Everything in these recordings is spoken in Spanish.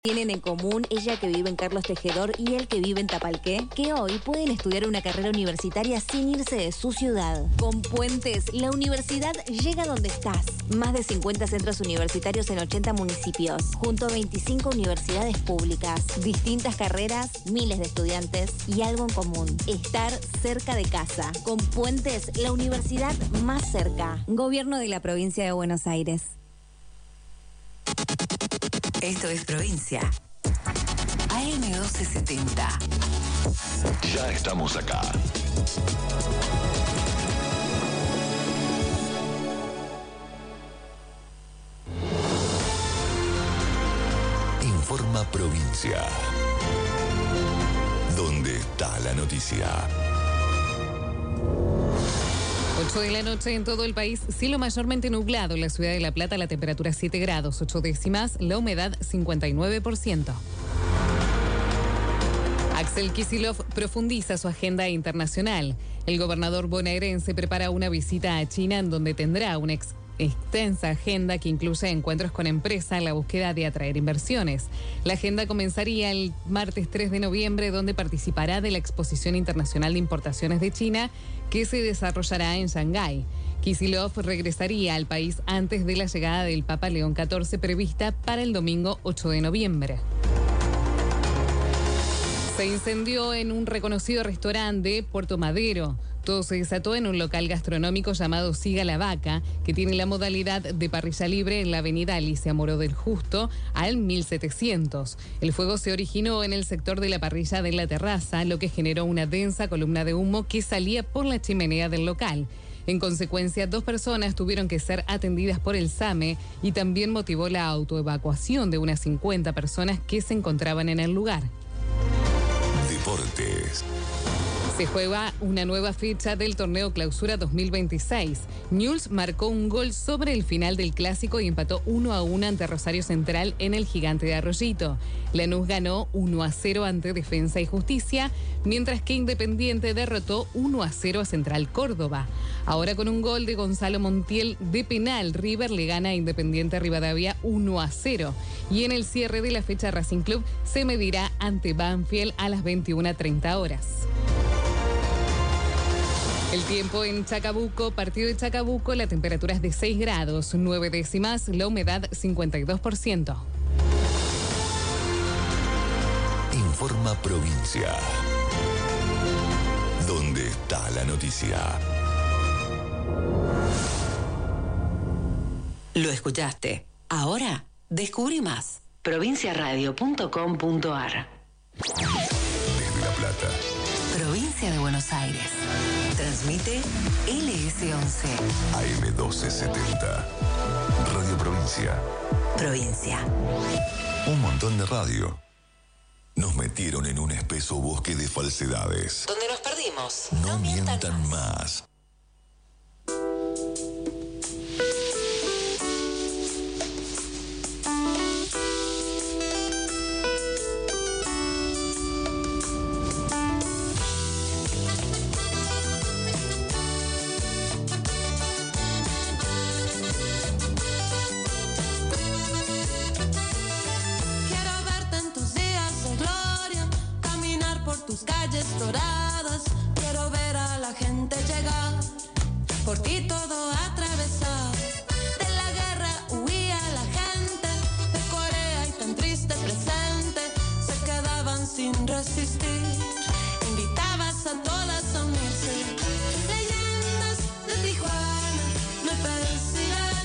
Tienen en común ella que vive en Carlos Tejedor y él que vive en Tapalqué, que hoy pueden estudiar una carrera universitaria sin irse de su ciudad. Con Puentes, la universidad llega donde estás. Más de 50 centros universitarios en 80 municipios, junto a 25 universidades públicas, distintas carreras, miles de estudiantes y algo en común: estar cerca de casa. Con Puentes, la universidad más cerca. Gobierno de la Provincia de Buenos Aires. Esto es Provincia. AM1270. Ya estamos acá. Informa Provincia. ¿Dónde está la noticia? 8 de la noche en todo el país, cielo mayormente nublado. En la ciudad de La Plata la temperatura 7 grados, 8 décimas, la humedad 59%. Axel Kicillof profundiza su agenda internacional. El gobernador bonaerense prepara una visita a China en donde tendrá una extensa agenda que incluye encuentros con empresas en la búsqueda de atraer inversiones. La agenda comenzaría el martes 3 de noviembre, donde participará de la Exposición Internacional de Importaciones de China, que se desarrollará en Shanghái. Kicillof regresaría al país antes de la llegada del Papa León XIV, prevista para el domingo 8 de noviembre. Se incendió en un reconocido restaurante de Puerto Madero. Todo se desató en un local gastronómico llamado Siga la Vaca, que tiene la modalidad de parrilla libre en la avenida Alicia Moro del Justo, al 1700. El fuego se originó en el sector de la parrilla de la terraza, lo que generó una densa columna de humo que salía por la chimenea del local. En consecuencia, 2 personas tuvieron que ser atendidas por el SAME y también motivó la autoevacuación de unas 50 personas que se encontraban en el lugar. Deportes. Se juega una nueva fecha del torneo Clausura 2026. Newell's marcó un gol sobre el final del clásico y empató 1-1 ante Rosario Central en el Gigante de Arroyito. Lanús ganó 1-0 ante Defensa y Justicia, mientras que Independiente derrotó 1-0 a Central Córdoba. Ahora, con un gol de Gonzalo Montiel de penal, River le gana a Independiente Rivadavia 1-0. Y en el cierre de la fecha, Racing Club se medirá ante Banfield a las 21:30 horas. El tiempo en Chacabuco, partido de Chacabuco, la temperatura es de 6 grados, 9 décimas, la humedad 52%. Informa Provincia. ¿Dónde está la noticia? Lo escuchaste. Ahora, descubrí más. provinciaradio.com.ar. Desde La Plata. Provincia de Buenos Aires. Transmite LS11. AM1270. Radio Provincia. Provincia. Un montón de radio. Nos metieron en un espeso bosque de falsedades. Donde nos perdimos. No mientan más. Tus calles doradas, quiero ver a la gente llegar, por ti todo atravesar. De la guerra huía la gente, de Corea y tan triste presente, se quedaban sin resistir. Invitabas a todas a unirse, leyendas de Tijuana me persiguen.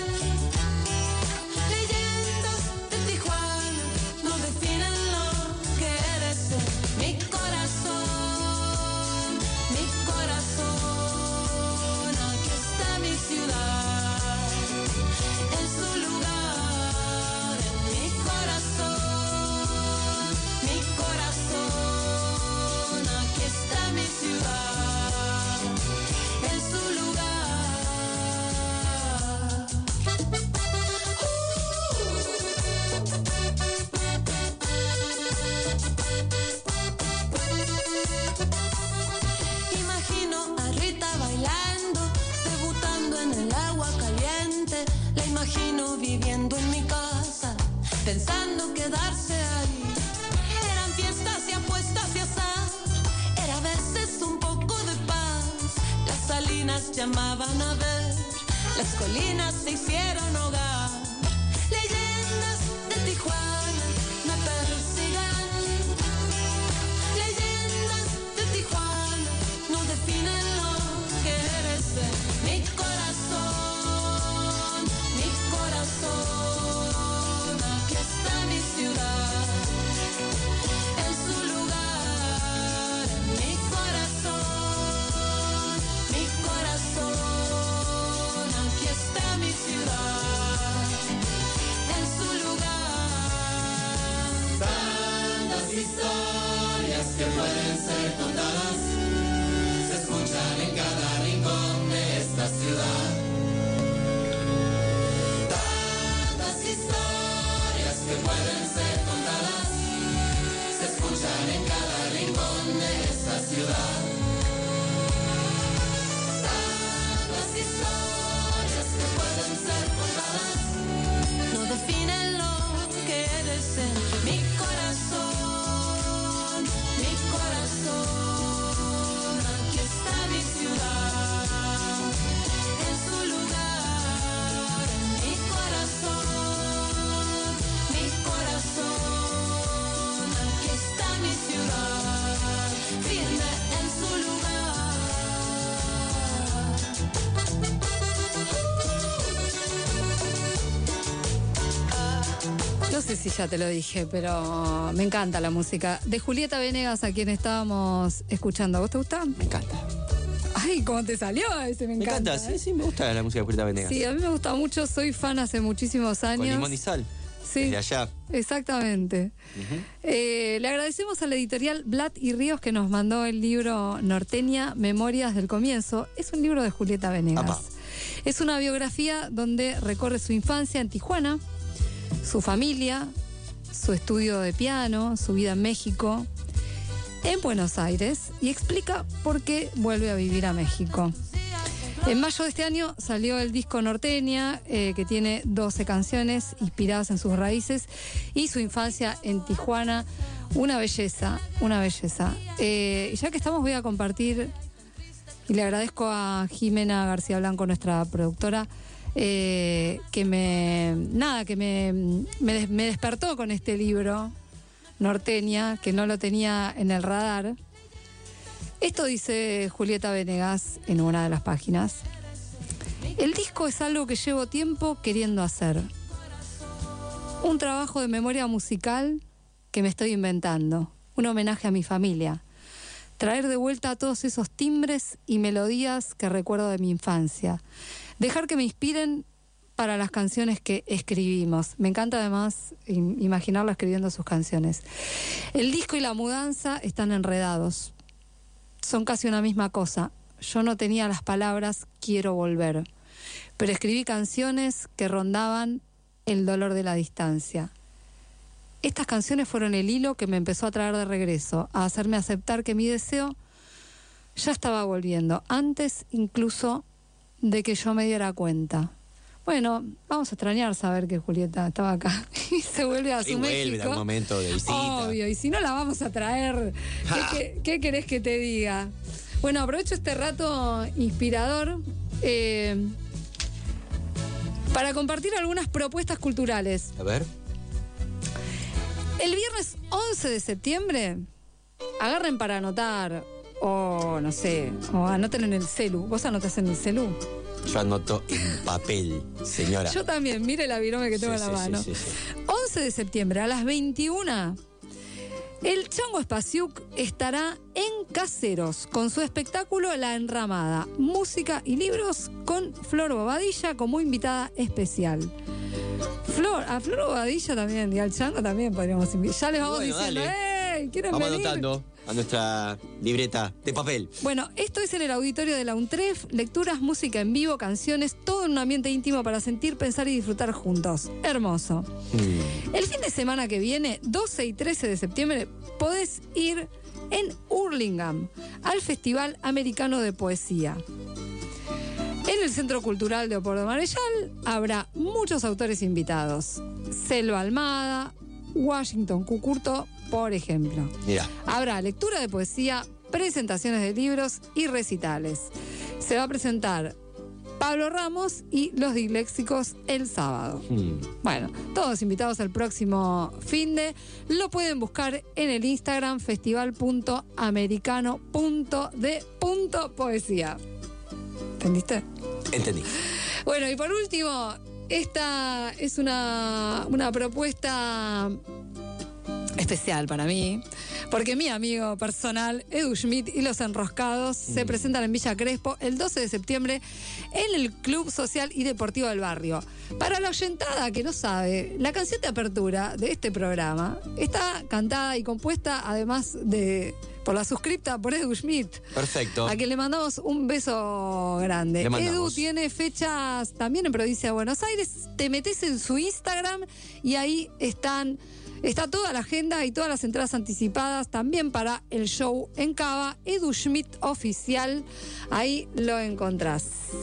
Leyendas de Tijuana no definen lo que eres. Mi corazón, aquí está mi ciudad, en su lugar, en mi corazón, llamaban a ver, las colinas se hicieron hogar, leyendas de Tijuana me persiguen, leyendas de Tijuana no definen lo que eres mi corazón, aquí está mi ciudad, en su lugar, mi corazón, aquí está mi ciudad, en su lugar. Tantas historias que pueden ser contadas se escuchan en cada rincón de esta ciudad. Tantas historias que pueden ser contadas se escuchan en cada rincón de esta ciudad. Tantas historias que pueden ser contadas no definen lo que eres en mi corazón, aquí está mi ciudad, en su lugar, mi corazón, aquí está mi ciudad, firme en su lugar. No sé si ya te lo dije, pero me encanta la música de Julieta Venegas, a quien estábamos escuchando. ¿A vos te gusta? Me encanta. Ay, ¿cómo te salió ese? Me encanta. Sí, me gusta la música de Julieta Venegas. Sí, a mí me gusta mucho, soy fan hace muchísimos años. Con Limón y Sal. Sí, desde allá. Exactamente. Le agradecemos a la editorial Blatt y Ríos que nos mandó el libro Norteña, Memorias del Comienzo. Es un libro de Julieta Venegas. Apa. Es una biografía donde recorre su infancia en Tijuana, su familia, su estudio de piano, su vida en México, en Buenos Aires, y explica por qué vuelve a vivir a México. En mayo de este año salió el disco Norteña, que tiene 12 canciones inspiradas en sus raíces y su infancia en Tijuana. Una belleza, una belleza. Y ya que estamos, voy a compartir, y le agradezco a Jimena García Blanco, nuestra productora, que me despertó con este libro, Norteña, que no lo tenía en el radar. Esto dice Julieta Venegas en una de las páginas. El disco es algo que llevo tiempo queriendo hacer. Un trabajo de memoria musical que me estoy inventando. Un homenaje a mi familia. Traer de vuelta a todos esos timbres y melodías que recuerdo de mi infancia. Dejar que me inspiren para las canciones que escribimos. Me encanta además imaginarla escribiendo sus canciones. El disco y la mudanza están enredados. Son casi una misma cosa. Yo no tenía las palabras quiero volver, pero escribí canciones que rondaban el dolor de la distancia. Estas canciones fueron el hilo que me empezó a traer de regreso, a hacerme aceptar que mi deseo ya estaba volviendo, antes incluso de que yo me diera cuenta. Bueno, vamos a extrañar saber que Julieta estaba acá y se vuelve a su México. Y vuelve en algún momento de visita. Obvio, y si no la vamos a traer, ¿qué querés que te diga? Bueno, aprovecho este rato inspirador para compartir algunas propuestas culturales. A ver. El viernes 11 de septiembre, agarren para anotar, o no sé, o anoten en el celu. ¿Vos anotás en el celu? Yo anoto en papel, señora. Yo también, mire la virome que tengo en la mano. Sí. 11 de septiembre a las 21, el Chango Spasiuk estará en Caseros con su espectáculo La Enramada, música y libros, con Flor Bobadilla como invitada especial. A Flor Bobadilla también y al Chango también podríamos invitar. Ya les vamos diciendo, ¡hey! ¿Quieren vamos venir? anotando a nuestra libreta de papel. Bueno, esto es en el auditorio de la UNTREF, lecturas, música en vivo, canciones, todo en un ambiente íntimo para sentir, pensar y disfrutar juntos. Hermoso. El fin de semana que viene, 12 y 13 de septiembre, podés ir en Hurlingham al Festival Americano de Poesía. En el Centro Cultural Leopoldo Marechal habrá muchos autores invitados. Selva Almada, Washington Cucurto, por ejemplo. Mira. Habrá lectura de poesía, presentaciones de libros y recitales. Se va a presentar Pablo Ramos y Los Disléxicos el sábado. Bueno, todos invitados al próximo finde. Lo pueden buscar en el Instagram festival.americano.de.poesía. ¿Entendiste? Entendí. Bueno, y por último, esta es una propuesta especial para mí, porque mi amigo personal, Edu Schmidt y Los Enroscados, se presentan en Villa Crespo el 12 de septiembre en el Club Social y Deportivo del Barrio. Para la oyentada que no sabe, la canción de apertura de este programa está cantada y compuesta, además de por la suscripta, por Edu Schmidt. Perfecto. A quien le mandamos un beso grande. Edu tiene fechas también en provincia de Buenos Aires. Te metes en su Instagram y ahí está toda la agenda y todas las entradas anticipadas también para el show en Cava. Edu Schmidt Oficial, ahí lo encontrás.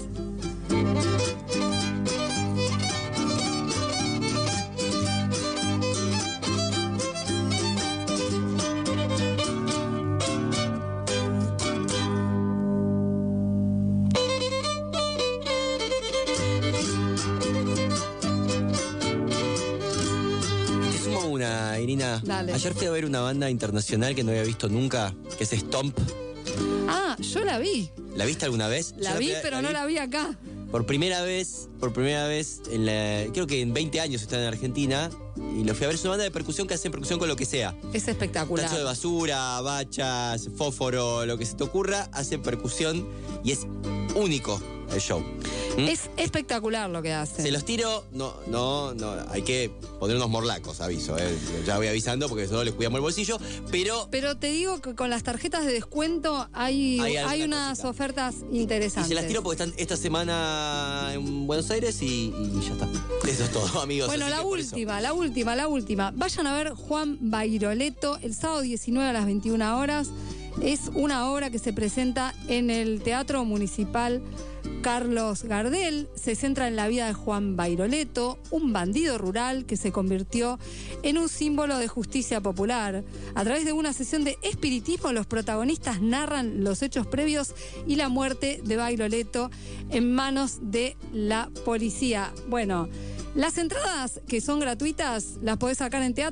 Irina, Dale. Ayer fui a ver una banda internacional que no había visto nunca, que es Stomp. Ah, yo la vi. ¿La viste alguna vez? La vi, pero no la vi acá. Por primera vez, creo que en 20 años están en Argentina, y lo fui a ver. Es una banda de percusión que hacen percusión con lo que sea. Es espectacular. Tacho de basura, bachas, fósforo, lo que se te ocurra, hacen percusión y es único el show. Es espectacular lo que hacen. Se los tiro, no, hay que poner unos morlacos, aviso, ya voy avisando porque nosotros les cuidamos el bolsillo, pero te digo que con las tarjetas de descuento hay unas cosita. Ofertas interesantes. Y se las tiro porque están esta semana en Buenos Aires y ya está. Eso es todo, amigos. Bueno, la última. Vayan a ver Juan Bairoleto el sábado 19 a las 21 horas. Es una obra que se presenta en el Teatro Municipal Carlos Gardel. Se centra en la vida de Juan Bairoleto, un bandido rural que se convirtió en un símbolo de justicia popular. A través de una sesión de espiritismo, los protagonistas narran los hechos previos y la muerte de Bairoleto en manos de la policía. Bueno, las entradas, que son gratuitas, las podés sacar en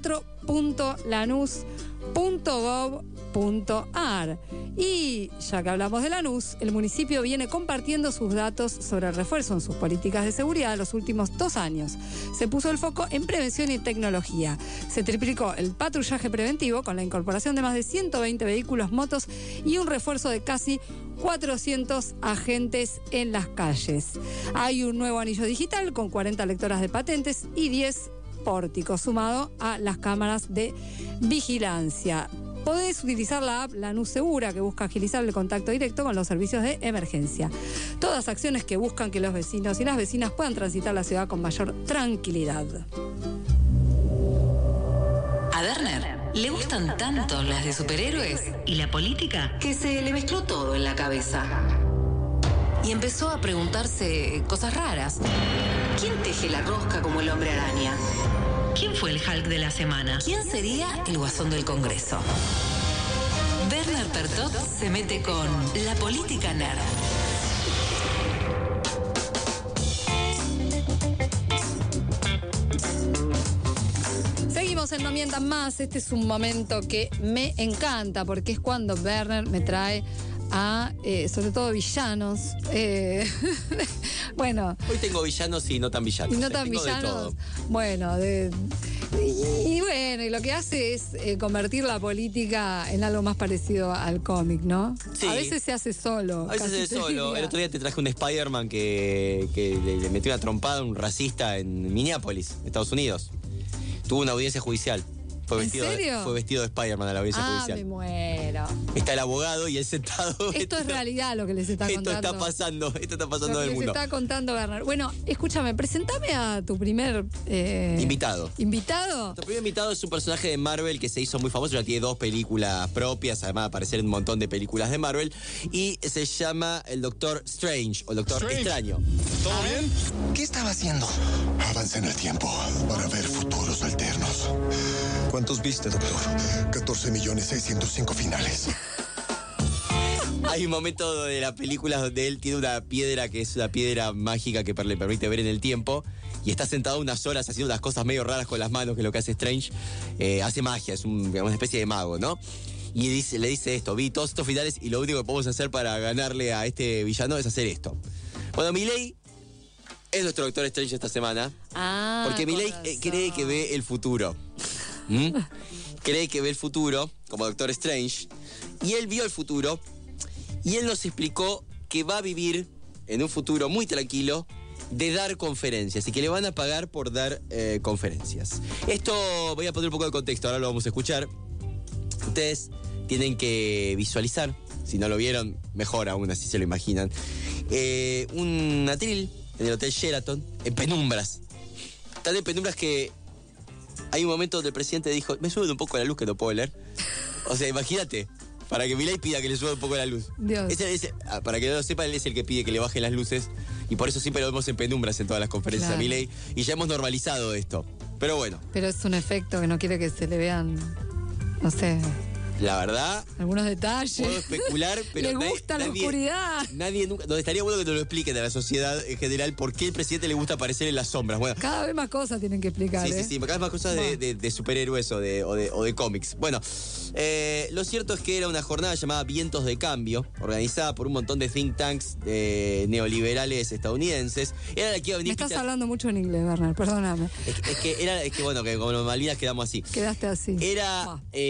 teatro.lanus.gov.ar. Y ya que hablamos de Lanús, el municipio viene compartiendo sus datos sobre el refuerzo en sus políticas de seguridad los últimos 2 años. Se puso el foco en prevención y tecnología. Se triplicó el patrullaje preventivo con la incorporación de más de 120 vehículos, motos y un refuerzo de casi 400 agentes en las calles. Hay un nuevo anillo digital con 40 lectoras de patentes y 10 pórticos, sumado a las cámaras de vigilancia. Podés utilizar la app Lanús Segura, que busca agilizar el contacto directo con los servicios de emergencia. Todas acciones que buscan que los vecinos y las vecinas puedan transitar la ciudad con mayor tranquilidad. A Werner le gustan tanto las de superhéroes y la política que se le mezcló todo en la cabeza. Y empezó a preguntarse cosas raras. ¿Quién teje la rosca como el hombre araña? ¿Quién fue el Hulk de la semana? ¿Quién sería el guasón del Congreso? Werner Pertot se mete con la política nerd. Seguimos en No Mientan Más. Este es un momento que me encanta porque es cuando Werner me trae a, sobre todo, villanos. Bueno. Hoy tengo villanos y no tan villanos. Y no tan tengo villanos. De todo. Bueno, y bueno, y lo que hace es convertir la política en algo más parecido al cómic, ¿no? Sí. A veces se hace solo. A veces se hace solo. diría. El otro día te traje un Spider-Man que le metió una trompada a un racista en Minneapolis, Estados Unidos. Tuvo una audiencia judicial. ¿En serio? Fue vestido de Spider-Man a la audiencia judicial. Me muero. Está el abogado y él sentado. Esto es realidad lo que les está contando. Esto está pasando Lo del que mundo. les está contando Werner. Bueno, escúchame, presentame a tu primer Invitado. ¿Invitado? Nuestro primer invitado es un personaje de Marvel que se hizo muy famoso, ya tiene 2 películas propias, además de aparecer en un montón de películas de Marvel, y se llama el Doctor Strange, o el Doctor Extraño. ¿Todo bien? ¿Qué estaba haciendo? Avancé en el tiempo para ver futuros alternos. ¿Cuántos viste, doctor? 14.605 finales. Hay un momento de la película donde él tiene una piedra que es una piedra mágica que le permite ver en el tiempo y está sentado unas horas haciendo unas cosas medio raras con las manos, que es lo que hace Strange. Hace magia, es una especie de mago, ¿no? Y le dice esto: vi todos estos finales y lo único que podemos hacer para ganarle a este villano es hacer esto. Bueno, Milei es nuestro Doctor Strange esta semana. Porque Milei cree que ve el futuro. Cree que ve el futuro como Doctor Strange. Y él vio el futuro. Y él nos explicó que va a vivir en un futuro muy tranquilo de dar conferencias y que le van a pagar por dar conferencias. Esto voy a poner un poco de contexto, ahora lo vamos a escuchar. Ustedes tienen que visualizar, si no lo vieron, mejor aún, así se lo imaginan, un atril en el Hotel Sheraton, en penumbras. Tan en penumbras que hay un momento donde el presidente dijo: me suben un poco la luz que no puedo leer. O sea, imagínate, para que Milei pida que le suba un poco la luz. Dios. Para que no lo sepa, él es el que pide que le bajen las luces. Y por eso siempre lo vemos en penumbras en todas las conferencias a Milei. Y ya hemos normalizado esto. Pero bueno. Pero es un efecto que no quiere que se le vean, no sé, la verdad, algunos detalles. Puedo especular, pero le gusta la oscuridad. Nadie nunca. No, estaría bueno que nos lo expliquen a la sociedad en general por qué al presidente le gusta aparecer en las sombras. Bueno, cada vez más cosas tienen que explicar. Sí, cada vez más cosas de superhéroes o de cómics. Bueno, lo cierto es que era una jornada llamada Vientos de Cambio, organizada por un montón de think tanks neoliberales estadounidenses. Era la que iba a venir. Me estás hablando mucho en inglés, Bernard, perdóname. Es que bueno, que como Malvinas quedamos así. Quedaste así. Era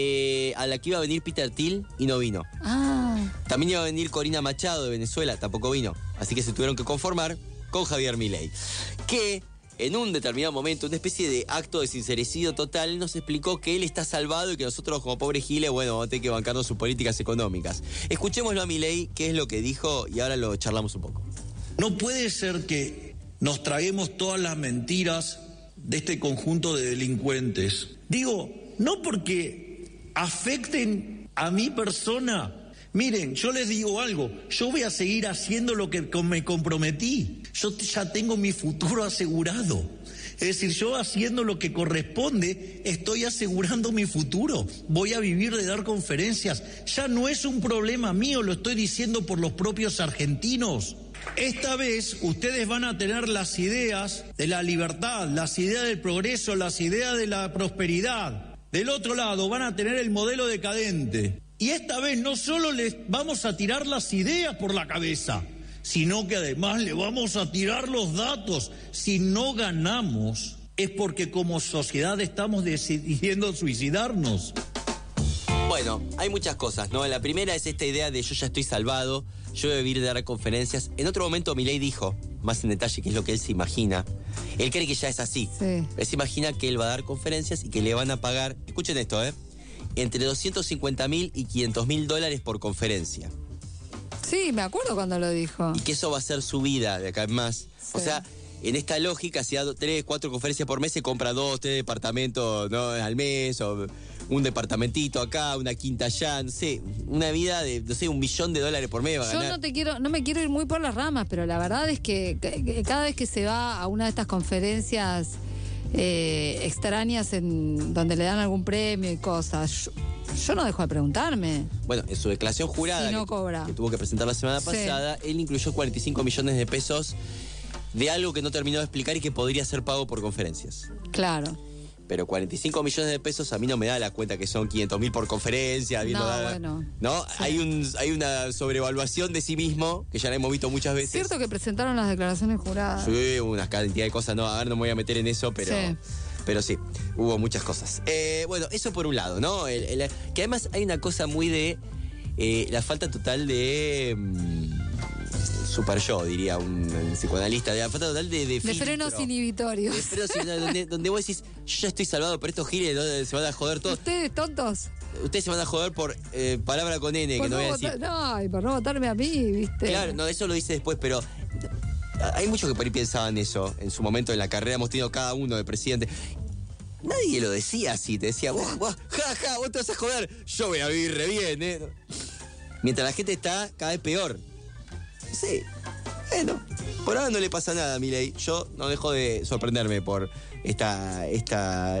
a la que iba a venir Peter Thiel y no vino. También iba a venir Corina Machado de Venezuela, tampoco vino. Así que se tuvieron que conformar con Javier Milei, que en un determinado momento, una especie de acto de sincericidio total, nos explicó que él está salvado y que nosotros como pobres giles, bueno, vamos a tener que bancarnos sus políticas económicas. Escuchémoslo a Milei, qué es lo que dijo, y ahora lo charlamos un poco. No puede ser que nos traguemos todas las mentiras de este conjunto de delincuentes. Digo, no porque afecten a mi persona. Miren, yo les digo algo, yo voy a seguir haciendo lo que me comprometí. Yo ya tengo mi futuro asegurado. Es decir, yo haciendo lo que corresponde, estoy asegurando mi futuro. Voy a vivir de dar conferencias. Ya no es un problema mío, lo estoy diciendo por los propios argentinos. Esta vez ustedes van a tener las ideas de la libertad, las ideas del progreso, las ideas de la prosperidad. Del otro lado van a tener el modelo decadente. Y esta vez no solo les vamos a tirar las ideas por la cabeza, sino que además le vamos a tirar los datos. Si no ganamos, es porque como sociedad estamos decidiendo suicidarnos. Bueno, hay muchas cosas, ¿no? La primera es esta idea de yo ya estoy salvado, yo voy a vivir de dar conferencias. En otro momento Milei dijo, más en detalle, qué es lo que él se imagina. Él cree que ya es así. Sí. Él se imagina que él va a dar conferencias y que le van a pagar, escuchen esto, entre $250.000 y $500.000 por conferencia. Sí, me acuerdo cuando lo dijo. Y que eso va a ser su vida de acá en más. Sí. O sea, en esta lógica, si da 3, 4 conferencias por mes, se compra 2, 3 departamentos, ¿no?, al mes, o un departamentito acá, una quinta allá, no sé, una vida de, no sé, $1 millón por mes va a ganar. Yo no me quiero ir muy por las ramas, pero la verdad es que cada vez que se va a una de estas conferencias extrañas en donde le dan algún premio y cosas, yo no dejo de preguntarme. Bueno, en su declaración jurada si no cobra, que tuvo que presentar la semana pasada, él incluyó 45 millones de pesos de algo que no terminó de explicar y que podría ser pago por conferencias. Claro. Pero 45 millones de pesos a mí no me da la cuenta que son 500.000 por conferencia. Bueno. ¿No? Sí. Hay una sobrevaluación de sí mismo, que ya la hemos visto muchas veces. Cierto que presentaron las declaraciones juradas. Sí, una cantidad de cosas. No, a ver, no me voy a meter en eso, pero sí, hubo muchas cosas. Bueno, eso por un lado, ¿no? Que además hay una cosa muy de la falta total de... super yo, diría un psicoanalista, de la falta total de frenos inhibitorios. De frenos inhibitorios, donde vos decís, yo ya estoy salvado, pero estos giles se van a joder todos. ¿Ustedes tontos? Ustedes se van a joder por palabra con N, por que no voy a decir. No, y por no votarme a mí, ¿viste? Claro, no, eso lo dice después, pero hay muchos que por ahí pensaban eso. En su momento en la carrera hemos tenido cada uno de presidente. Nadie lo decía así, te decía, vos te vas a joder, yo voy a vivir re bien, Mientras la gente está cada vez peor. Sí, bueno, por ahora no le pasa nada a Milei. Yo no dejo de sorprenderme por esta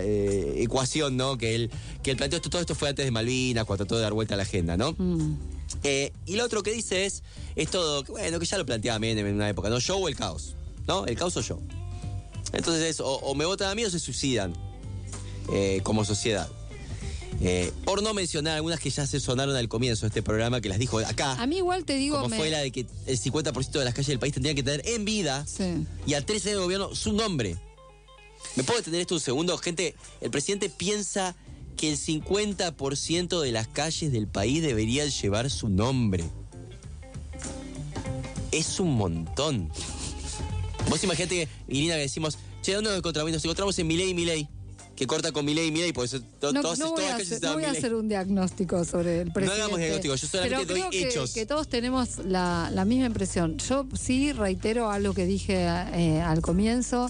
ecuación, ¿no? Que él planteó. Todo esto fue antes de Malvinas, cuando trató de dar vuelta a la agenda, ¿no? Y lo otro que dice es todo, bueno, que ya lo planteaba bien en una época, ¿no? ¿Yo o el caos? ¿No? El caos o yo. Entonces es, o me votan a mí o se suicidan como sociedad. Por no mencionar algunas que ya se sonaron al comienzo de este programa, que las dijo acá. A mí igual te digo... Como fue la de que el 50% de las calles del país tendrían que tener en vida, y a 13 años de gobierno, su nombre. ¿Me puedo detener esto un segundo? Gente, el presidente piensa que el 50% de las calles del país deberían llevar su nombre. Es un montón. Vos imaginate que, Irina, que decimos, che, ¿dónde nos encontramos? Nos encontramos en Milei, que corta con Milei, por eso no voy a hacer un diagnóstico sobre el presidente. No hagamos diagnóstico, yo solamente doy hechos. Que todos tenemos la misma impresión. Yo sí reitero algo que dije al comienzo.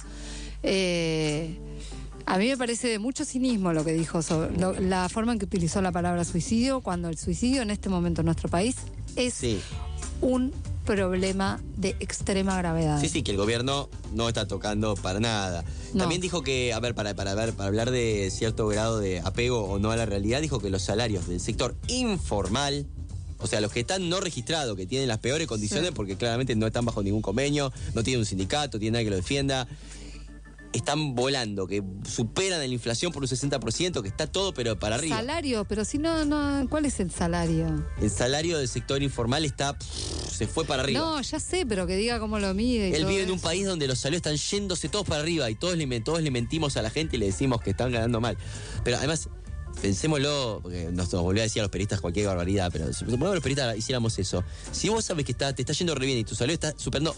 A mí me parece de mucho cinismo lo que dijo sobre la forma en que utilizó la palabra suicidio, cuando el suicidio en este momento en nuestro país es un problema de extrema gravedad. Sí, que el gobierno no está tocando para nada. No. También dijo que, a ver, para hablar de cierto grado de apego o no a la realidad, dijo que los salarios del sector informal, o sea, los que están no registrados, que tienen las peores condiciones porque claramente no están bajo ningún convenio, no tienen un sindicato, tienen nadie que lo defienda, están volando, que superan la inflación por un 60%, que está todo pero para arriba. Salario, pero si no, ¿cuál es el salario? El salario del sector informal se fue para arriba. No, ya sé, pero que diga cómo lo mide. Él vive en un país donde los salarios están yéndose todos para arriba y todos le mentimos a la gente y le decimos que están ganando mal. Pero además, pensémoslo, porque nos volvió a decir a los periodistas cualquier barbaridad, pero si los periodistas hiciéramos eso, si vos sabes que te está yendo re bien y tu salario está superando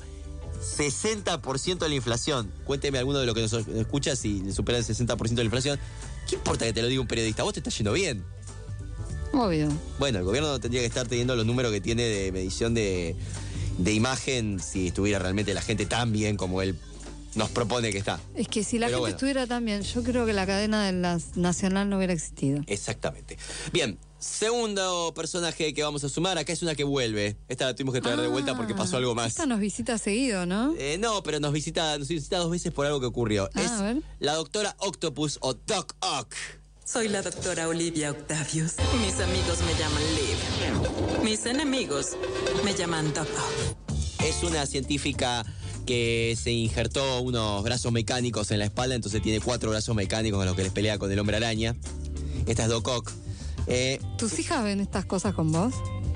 60% de la inflación. Cuénteme alguno de los que nos escucha si le supera el 60% de la inflación. ¿Qué importa que te lo diga un periodista? Vos te está yendo bien. Obvio. Bueno, el gobierno tendría que estar teniendo los números que tiene de medición de imagen si estuviera realmente la gente tan bien como él nos propone que está. Es que si la gente estuviera tan bien, yo creo que la cadena de la Nacional no hubiera existido. Exactamente. Bien. Segundo personaje que vamos a sumar, acá es una que vuelve. Esta la tuvimos que traer de vuelta porque pasó algo más. Esta nos visita seguido, ¿no? No, pero nos visita 2 veces por algo que ocurrió. Es a ver. La doctora Octopus o Doc Ock. Soy la doctora Olivia Octavius. Mis amigos me llaman Liv. Mis enemigos me llaman Doc Ock. Es una científica que se injertó unos brazos mecánicos en la espalda, entonces tiene 4 brazos mecánicos con los que les pelea con el hombre araña. Esta es Doc Ock. ¿Tus hijas ven estas cosas con vos?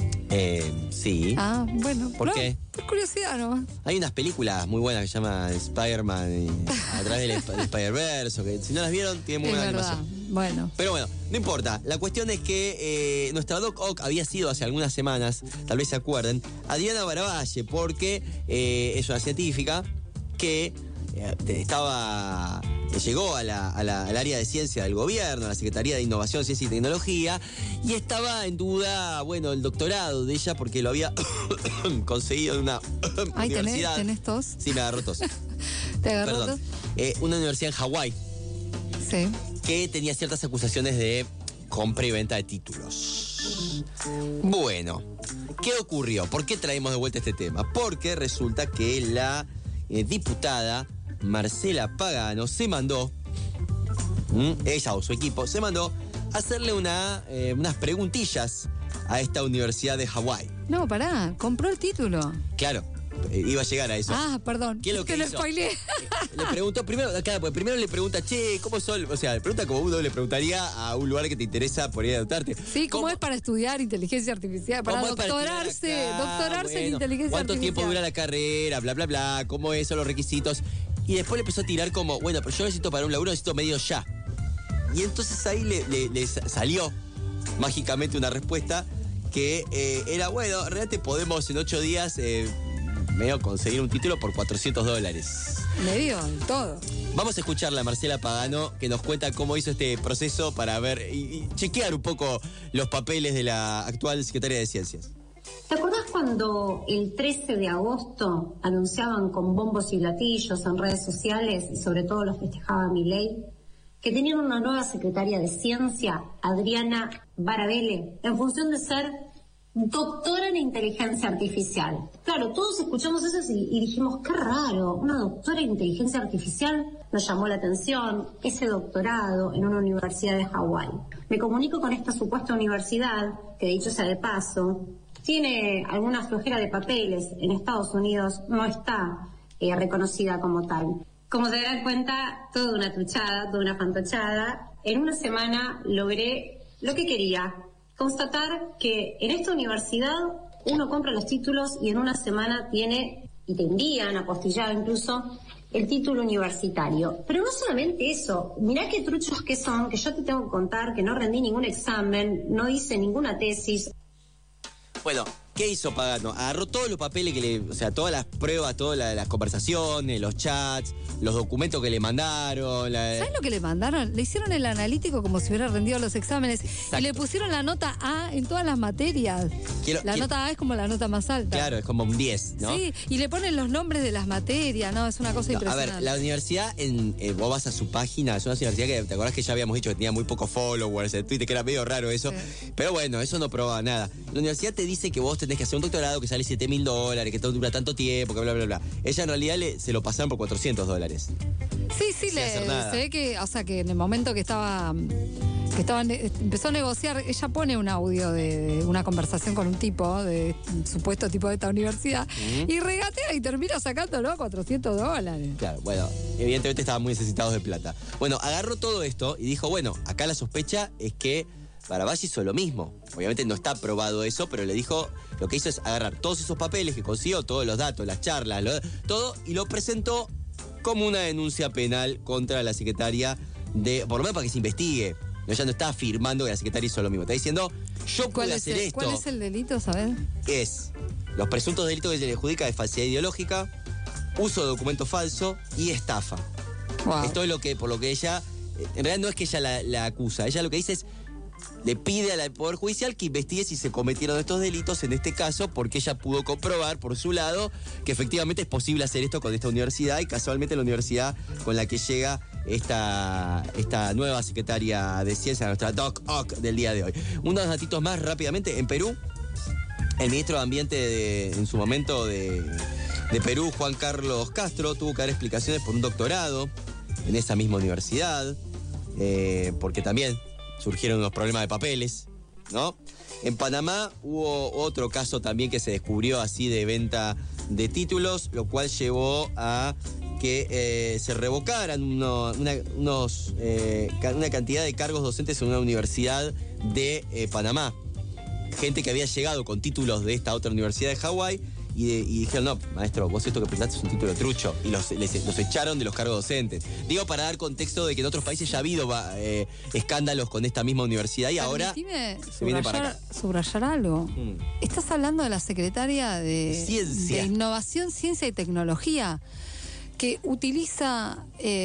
Sí. Ah, bueno. ¿Por qué? Por curiosidad nomás. Hay unas películas muy buenas que se llaman Spider-Man a través del Spider-Verse, que si no las vieron, tienen muy buena animación. Bueno. Pero bueno, no importa. La cuestión es que nuestra Doc Ock había sido hace algunas semanas, tal vez se acuerden, Adriana Baravalle, porque es una científica que llegó al área de ciencia del gobierno, a la Secretaría de Innovación, Ciencia y Tecnología, y estaba en duda, el doctorado de ella porque lo había conseguido en una universidad. ¿Tenés tos? Sí, me agarró tos. ¿Te agarró tos? Una universidad en Hawái. Sí. Que tenía ciertas acusaciones de compra y venta de títulos. Bueno, ¿qué ocurrió? ¿Por qué traemos de vuelta este tema? Porque resulta que la diputada Marcela Pagano se mandó, ella o su equipo, se mandó a hacerle unas preguntillas a esta universidad de Hawái. No, pará, compró el título. Claro, iba a llegar a eso. Ah, perdón. ¿Qué es lo que hizo? Te lo spoileé. Le preguntó primero le pregunta, che, ¿cómo son? O sea, le pregunta como uno le preguntaría a un lugar que te interesa por ir a adoptarte. Sí, ¿cómo es para estudiar inteligencia artificial? Para doctorarse en inteligencia artificial. ¿Cuánto tiempo dura la carrera? Bla, bla, bla. ¿Cómo son los requisitos? Y después le empezó a tirar como, pero yo necesito para un laburo, necesito medio ya. Y entonces ahí le salió mágicamente una respuesta que era, realmente podemos en 8 días medio conseguir un título por $400. Medio, todo. Vamos a escucharla a Marcela Pagano, que nos cuenta cómo hizo este proceso para ver y chequear un poco los papeles de la actual secretaria de Ciencias. ¿Te acordás cuando el 13 de agosto anunciaban con bombos y platillos en redes sociales, y sobre todo los festejaba Milei, que tenían una nueva secretaria de Ciencia, Adriana Baravalle, en función de ser doctora en inteligencia artificial? Claro, todos escuchamos eso y dijimos, qué raro, una doctora en inteligencia artificial. Nos llamó la atención ese doctorado en una universidad de Hawái. Me comunico con esta supuesta universidad, que dicho sea de paso, tiene alguna flojera de papeles. En Estados Unidos no está reconocida como tal. Como se darán cuenta, toda una truchada, toda una fantochada. En una semana logré lo que quería, constatar que en esta universidad uno compra los títulos y en una semana tiene, y te envían apostillado incluso, el título universitario. Pero no solamente eso, mirá qué truchos que son, que yo te tengo que contar que no rendí ningún examen, no hice ninguna tesis. Bueno, ¿qué hizo Pagano? Agarró todos los papeles o sea, todas las pruebas, todas las conversaciones, los chats, los documentos que le mandaron. ¿Sabes lo que le mandaron? Le hicieron el analítico como si hubiera rendido los exámenes. Exacto. Y le pusieron la nota A en todas las materias. Nota A es como la nota más alta. Claro, es como un 10, ¿no? Sí, y le ponen los nombres de las materias, ¿no? Es una cosa impresionante. A ver, la universidad, vos vas a su página, es una universidad que, ¿te acordás que ya habíamos dicho que tenía muy pocos followers en Twitter, que era medio raro eso? Sí. Pero bueno, eso no probaba nada. La universidad te dice que vos tenés que hacer un doctorado que sale $7.000, que dura tanto tiempo, que bla, bla, bla. Ella en realidad se lo pasaron por $400. Sí, se ve que, o sea, que en el momento que empezó a negociar, ella pone un audio de una conversación con un tipo, de un supuesto tipo de esta universidad, y regatea y termina sacándolo a $400. Claro, bueno, evidentemente estaban muy necesitados de plata. Bueno, agarró todo esto y dijo, bueno, acá la sospecha es que Barabás hizo lo mismo. Obviamente no está probado eso, pero le dijo, lo que hizo es agarrar todos esos papeles que consiguió, todos los datos, las charlas, todo, y lo presentó como una denuncia penal contra la secretaria por lo menos para que se investigue. Ella no está afirmando que la secretaria hizo lo mismo. Está diciendo, yo pude hacer esto. ¿Cuál es el delito, sabes? Es los presuntos delitos que se le adjudica de falsedad ideológica, uso de documento falso y estafa. Wow. Esto es por lo que ella, en realidad no es que ella la acusa, ella lo que dice es, le pide al Poder Judicial que investigue si se cometieron estos delitos en este caso, porque ella pudo comprobar por su lado que efectivamente es posible hacer esto con esta universidad, y casualmente la universidad con la que llega esta nueva secretaria de Ciencia, nuestra Doc Ock del día de hoy. Unos datitos más rápidamente. En Perú, el ministro de Ambiente en su momento de Perú, Juan Carlos Castro, tuvo que dar explicaciones por un doctorado en esa misma universidad, porque también surgieron unos problemas de papeles, ¿no? En Panamá hubo otro caso también que se descubrió así de venta de títulos, lo cual llevó a que se revocaran una cantidad de cargos docentes en una universidad de Panamá. Gente que había llegado con títulos de esta otra universidad de Hawái y dijeron, no, maestro, vos esto que presentaste es un título trucho, y los echaron de los cargos docentes. Digo, para dar contexto de que en otros países ya ha habido escándalos con esta misma universidad y ahora se viene para acá. Subrayar algo. Estás hablando de la secretaria de Innovación, Ciencia y Tecnología, que utiliza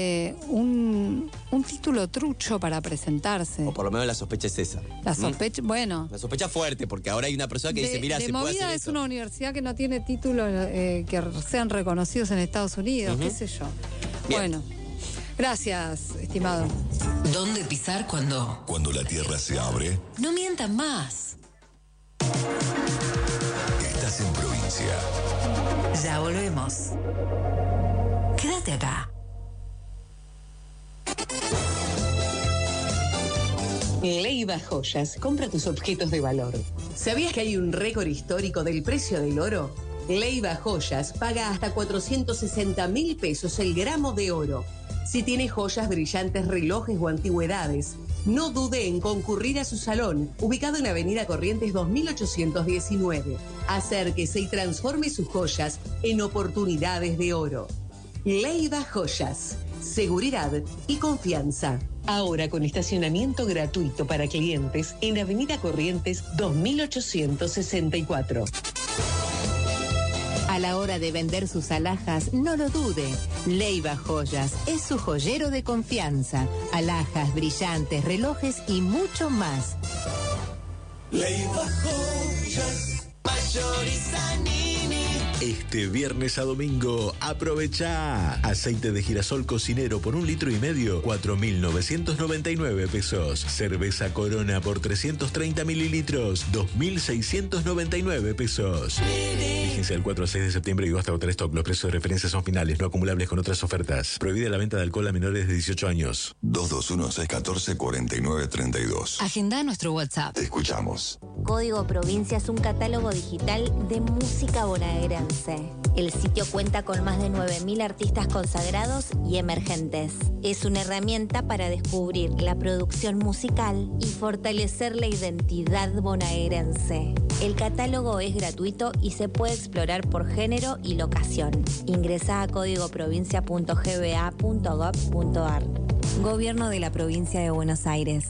un título trucho para presentarse. O por lo menos la sospecha es esa. La sospecha, bueno. La sospecha fuerte, porque ahora hay una persona que dice, mira, se puede hacer movida esto. Es una universidad que no tiene títulos que sean reconocidos en Estados Unidos, qué sé yo. Bien. Bueno, gracias, estimado. ¿Dónde pisar cuando? Cuando la tierra se abre. No mientan más. Estás en provincia. Ya volvemos. Quédate acá. Leiva Joyas, compra tus objetos de valor. ¿Sabías que hay un récord histórico del precio del oro? Leiva Joyas paga hasta 460.000 pesos el gramo de oro. Si tiene joyas, brillantes, relojes o antigüedades, no dude en concurrir a su salón, ubicado en Avenida Corrientes 2819. Acérquese y transforme sus joyas en oportunidades de oro. Leiva Joyas, seguridad y confianza. Ahora con estacionamiento gratuito para clientes en Avenida Corrientes 2864. A la hora de vender sus alhajas, no lo dude. Leiva Joyas es su joyero de confianza. Alhajas, brillantes, relojes y mucho más. Leiva Joyas, Mayorizanini. Este viernes a domingo, aprovecha. Aceite de girasol cocinero por 1,5 litros, 4.999 pesos. Cerveza Corona por 330 mililitros, 2.699 pesos. Vigencia del 4 al 6 de septiembre y hasta agotar stock. Los precios de referencia son finales, no acumulables con otras ofertas. Prohibida la venta de alcohol a menores de 18 años. 221-614-4932. Agenda nuestro WhatsApp. Te escuchamos. Código Provincia es un catálogo digital de música bonaerense. El sitio cuenta con más de 9.000 artistas consagrados y emergentes. Es una herramienta para descubrir la producción musical y fortalecer la identidad bonaerense. El catálogo es gratuito y se puede explorar por género y locación. Ingresá a códigoprovincia.gba.gov.ar. Gobierno de la Provincia de Buenos Aires.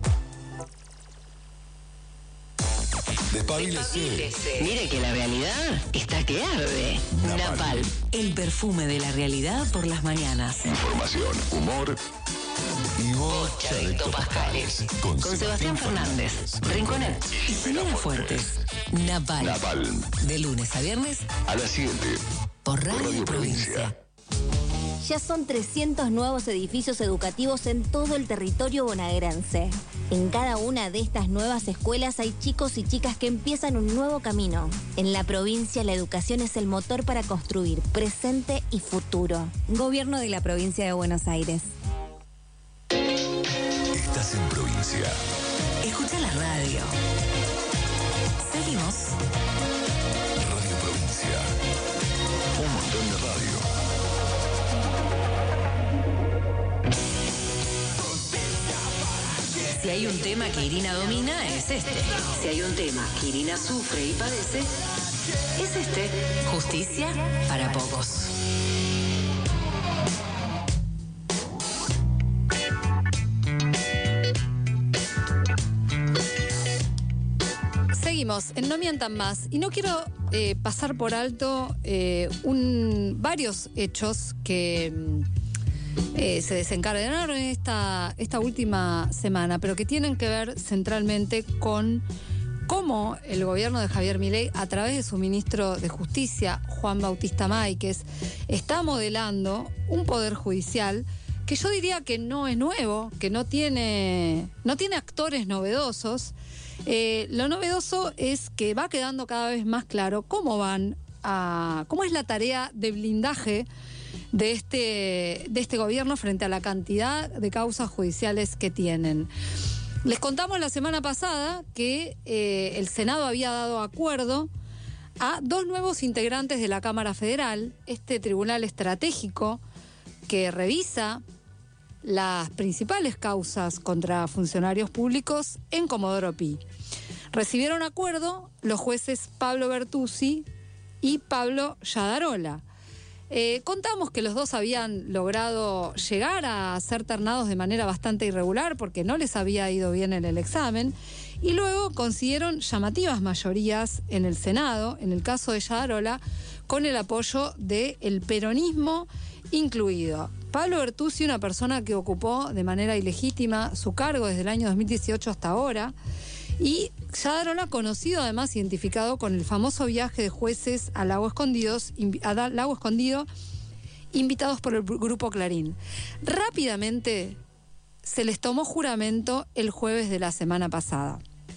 Despabilese. Mire que la realidad está que arde. Napal, el perfume de la realidad por las mañanas. Información, humor y bocha de Topajales. Con Sebastián Fernández, Rinconet y Selena Fuertes. Napal. De lunes a viernes a las 7. Por Radio Provincia. Ya son 300 nuevos edificios educativos en todo el territorio bonaerense. En cada una de estas nuevas escuelas hay chicos y chicas que empiezan un nuevo camino. En la provincia, la educación es el motor para construir presente y futuro. Gobierno de la Provincia de Buenos Aires. Estás en provincia. Escucha la radio. Seguimos. Radio Provincia. Un montón de radio. Si hay un tema que Irina domina, es este. Si hay un tema que Irina sufre y padece, es este. Justicia para pocos. Seguimos en No Mientan Más y no quiero pasar por alto varios hechos que se desencadenaron en esta última semana, pero que tienen que ver centralmente con cómo el gobierno de Javier Milei, a través de su ministro de Justicia, Juan Bautista Máiquez, está modelando un poder judicial que yo diría que no es nuevo, que no tiene actores novedosos. Lo novedoso es que va quedando cada vez más claro cómo es la tarea de blindaje de este gobierno frente a la cantidad de causas judiciales que tienen. Les contamos la semana pasada que el Senado había dado acuerdo a 2 nuevos integrantes de la Cámara Federal, este tribunal estratégico que revisa las principales causas contra funcionarios públicos en Comodoro Pi. Recibieron acuerdo los jueces Pablo Bertuzzi y Pablo Yadarola. Contamos que los dos habían logrado llegar a ser ternados de manera bastante irregular porque no les había ido bien en el examen y luego consiguieron llamativas mayorías en el Senado, en el caso de Yadarola, con el apoyo del peronismo incluido. Pablo Bertuzzi, una persona que ocupó de manera ilegítima su cargo desde el año 2018 hasta ahora, y Yadarola, conocido además, identificado con el famoso viaje de jueces a Lago Escondido, invitados por el Grupo Clarín. Rápidamente se les tomó juramento el jueves de la semana pasada.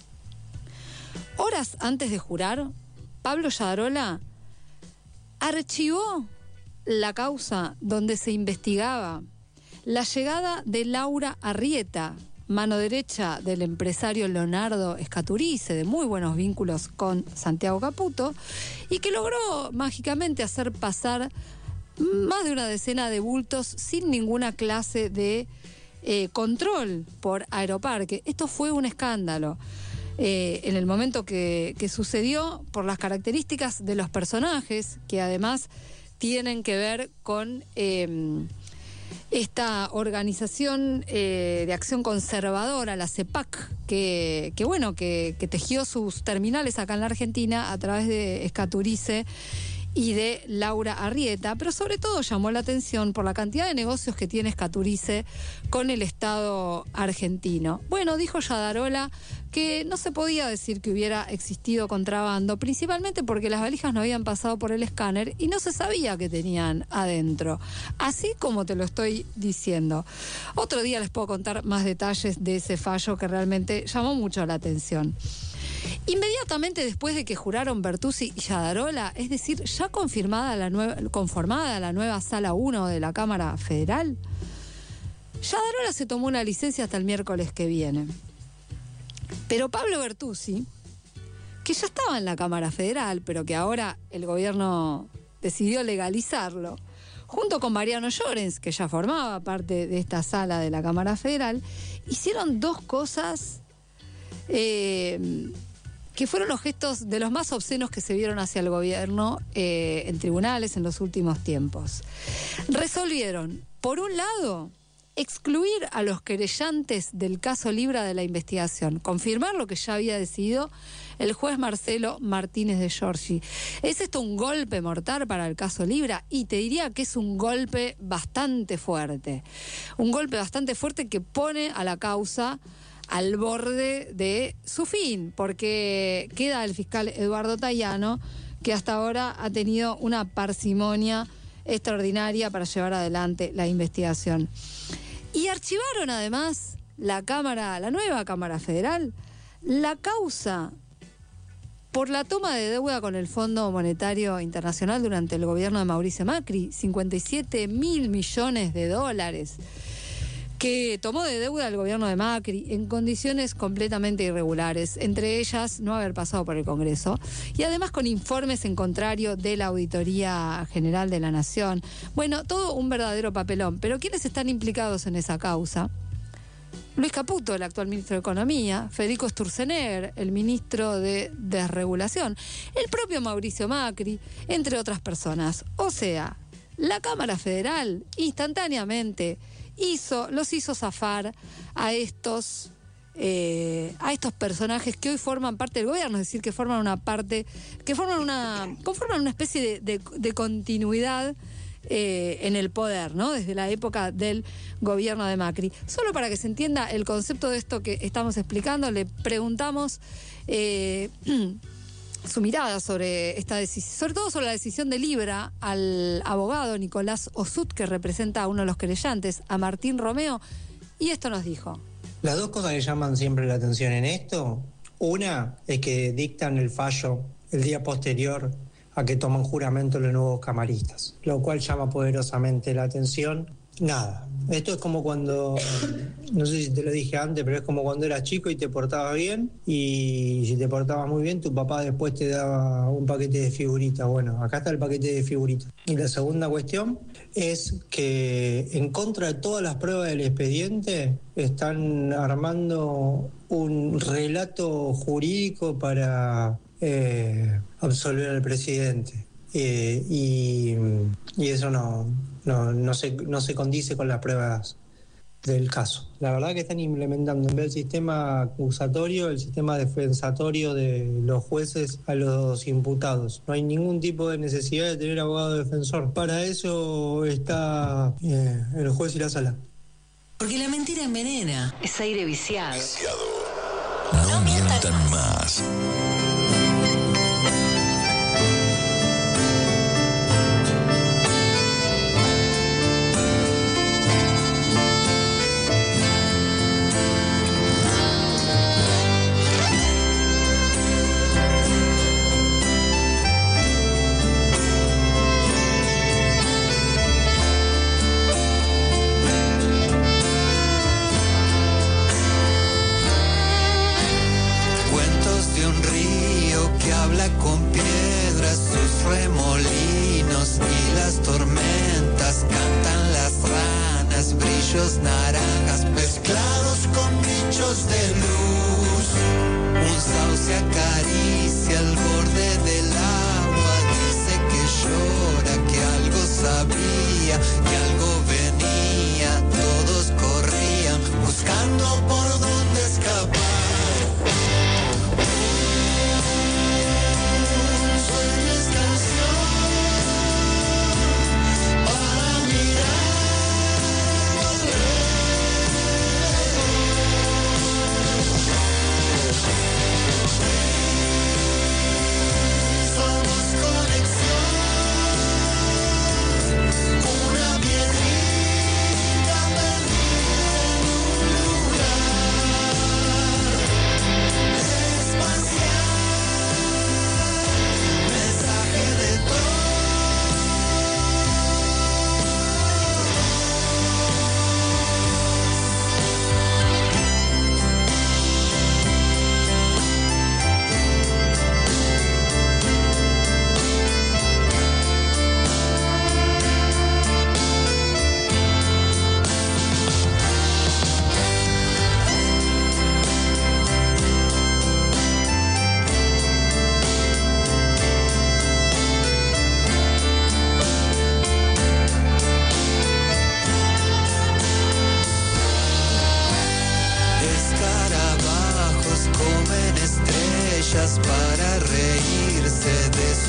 Horas antes de jurar, Pablo Yadarola archivó la causa donde se investigaba la llegada de Laura Arrieta, mano derecha del empresario Leonardo Scaturice, de muy buenos vínculos con Santiago Caputo, y que logró mágicamente hacer pasar más de una decena de bultos sin ninguna clase de control por Aeroparque. Esto fue un escándalo. En el momento que sucedió, por las características de los personajes, que además tienen que ver con esta organización de acción conservadora, la CEPAC, que tejió sus terminales acá en la Argentina a través de Scaturice y de Laura Arrieta, pero sobre todo llamó la atención por la cantidad de negocios que tiene Scaturice con el Estado argentino. Bueno, dijo Yadarola que no se podía decir que hubiera existido contrabando, principalmente porque las valijas no habían pasado por el escáner y no se sabía qué tenían adentro. Así como te lo estoy diciendo. Otro día les puedo contar más detalles de ese fallo que realmente llamó mucho la atención. Inmediatamente después de que juraron Bertuzzi y Yadarola, es decir, ya conformada la nueva Sala 1 de la Cámara Federal, Yadarola se tomó una licencia hasta el miércoles que viene. Pero Pablo Bertuzzi que ya estaba en la Cámara Federal, pero que ahora el gobierno decidió legalizarlo, junto con Mariano Llorens, que ya formaba parte de esta sala de la Cámara Federal, hicieron dos cosas que fueron los gestos de los más obscenos que se vieron hacia el gobierno en tribunales en los últimos tiempos. Resolvieron, por un lado, excluir a los querellantes del caso Libra de la investigación, confirmar lo que ya había decidido el juez Marcelo Martínez de Giorgi. ¿Es esto un golpe mortal para el caso Libra? Y te diría que es un golpe bastante fuerte. Un golpe bastante fuerte que pone a la causa al borde de su fin, porque queda el fiscal Eduardo Tayano, que hasta ahora ha tenido una parsimonia extraordinaria para llevar adelante la investigación. Y archivaron además la nueva Cámara Federal, la causa por la toma de deuda con el Fondo Monetario Internacional durante el gobierno de Mauricio Macri, 57.000 millones de dólares, que tomó de deuda el gobierno de Macri en condiciones completamente irregulares, entre ellas no haber pasado por el Congreso, y además con informes en contrario de la Auditoría General de la Nación. Bueno, todo un verdadero papelón. Pero ¿quiénes están implicados en esa causa? Luis Caputo, el actual ministro de Economía, Federico Sturzenegger, el ministro de Desregulación, el propio Mauricio Macri, entre otras personas. O sea, la Cámara Federal instantáneamente los hizo zafar a estos personajes que hoy forman parte del gobierno, es decir, que conforman una especie de continuidad en el poder, ¿no? Desde la época del gobierno de Macri. Solo para que se entienda el concepto de esto que estamos explicando, le preguntamos su mirada sobre esta decisión, sobre todo sobre la decisión de Libra, al abogado Nicolás Osut, que representa a uno de los querellantes, a Martín Romeo, y esto nos dijo. Las dos cosas que llaman siempre la atención en esto, una es que dictan el fallo el día posterior a que toman juramento los nuevos camaristas, lo cual llama poderosamente la atención. Nada, esto es como cuando, no sé si te lo dije antes, pero es como cuando eras chico y te portabas bien, y si te portabas muy bien, tu papá después te daba un paquete de figuritas. Bueno, acá está el paquete de figuritas. Y la segunda cuestión es que, en contra de todas las pruebas del expediente, están armando un relato jurídico para absolver al presidente. Y eso no se condice con las pruebas del caso. La verdad que están implementando, en vez del sistema acusatorio, el sistema defensatorio de los jueces a los imputados. No hay ningún tipo de necesidad de tener abogado defensor. Para eso está el juez y la sala. Porque la mentira envenena. Es aire viciado. No mientan más. Con piedras, sus remolinos y las tormentas, cantan las ranas, brillos naranjas mezclados con bichos de luz. Un sauce acaricia el borde del agua, dice que llora, que algo sabía, que algo venía. Todos corrían buscando por dónde escapar.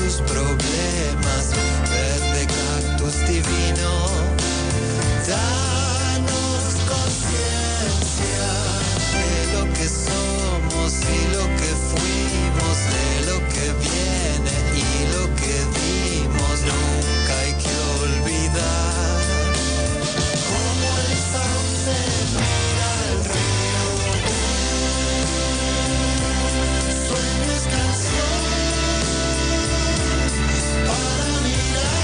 tus problemas, verde cactus divino. Danos conciencia de lo que somos y lo que fuimos, de lo que viene y lo que dimos. Nunca hay que olvidar cómo el sauce mira el río. Sueños canción para mirar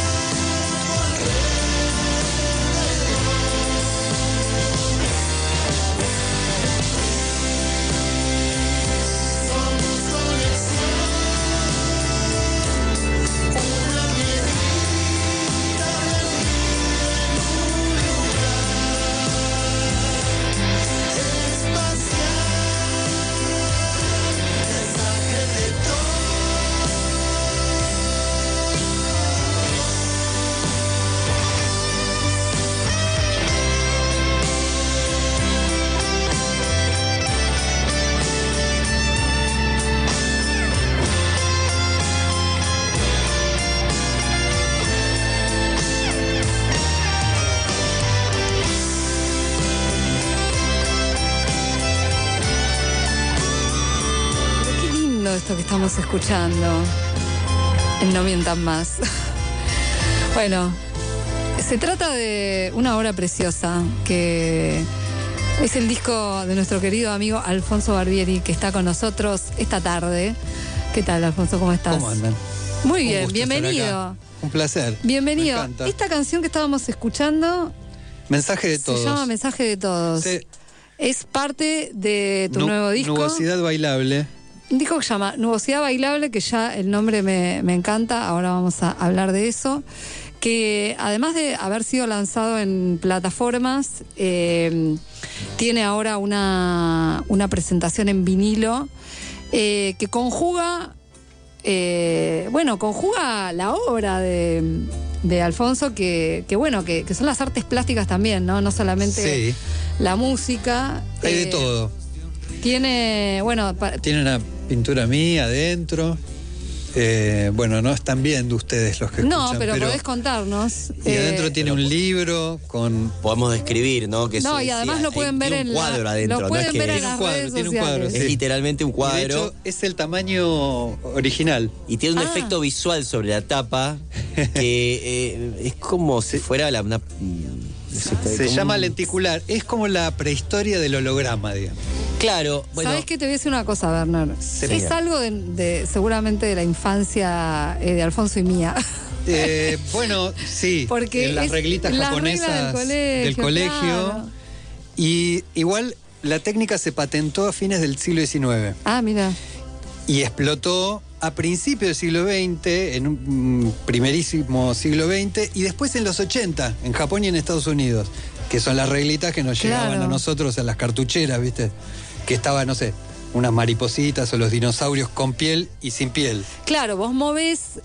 esto que estamos escuchando en No Mientan Más. Bueno, se trata de una obra preciosa que es el disco de nuestro querido amigo Alfonso Barbieri, que está con nosotros esta tarde. ¿Qué tal, Alfonso? ¿Cómo estás? ¿Cómo andan? Muy bien, bienvenido. Un placer. Bienvenido. Me encanta. Esta canción que estábamos escuchando Mensaje de Todos. se llama Mensaje de Todos. Sí. Es parte de tu nuevo disco. Nubosidad bailable. Un disco que se llama Nubosidad Bailable, que ya el nombre me encanta, ahora vamos a hablar de eso, que además de haber sido lanzado en plataformas, tiene ahora una presentación en vinilo que conjuga la obra de Alfonso, que son las artes plásticas también, ¿no? No solamente la música. Hay de todo. Tiene una pintura mía adentro. No están viendo ustedes los que escuchan. No, pero podés contarnos. Y adentro tiene un libro con... Podemos describir, ¿no? Que y además lo pueden ver en un cuadro adentro. Lo pueden ver en las redes sociales. Es literalmente un cuadro. Y de hecho, es el tamaño original. Y tiene un efecto visual sobre la tapa que es como si fuera una... Se llama lenticular. Es como la prehistoria del holograma, digamos. Claro. Bueno. ¿Sabés qué? Te voy a decir una cosa, Bernard. Es algo seguramente de la infancia de Alfonso y mía. Sí. Porque en las reglitas japonesas del colegio. Claro. Y igual la técnica se patentó a fines del siglo XIX. Ah, mira. Y explotó a principios del siglo XX, en un primerísimo siglo XX, y después en los 80, en Japón y en Estados Unidos, que son las reglitas que nos llegaban a nosotros en las cartucheras, ¿viste? Que estaban, no sé, unas maripositas o los dinosaurios con piel y sin piel. Claro, vos movés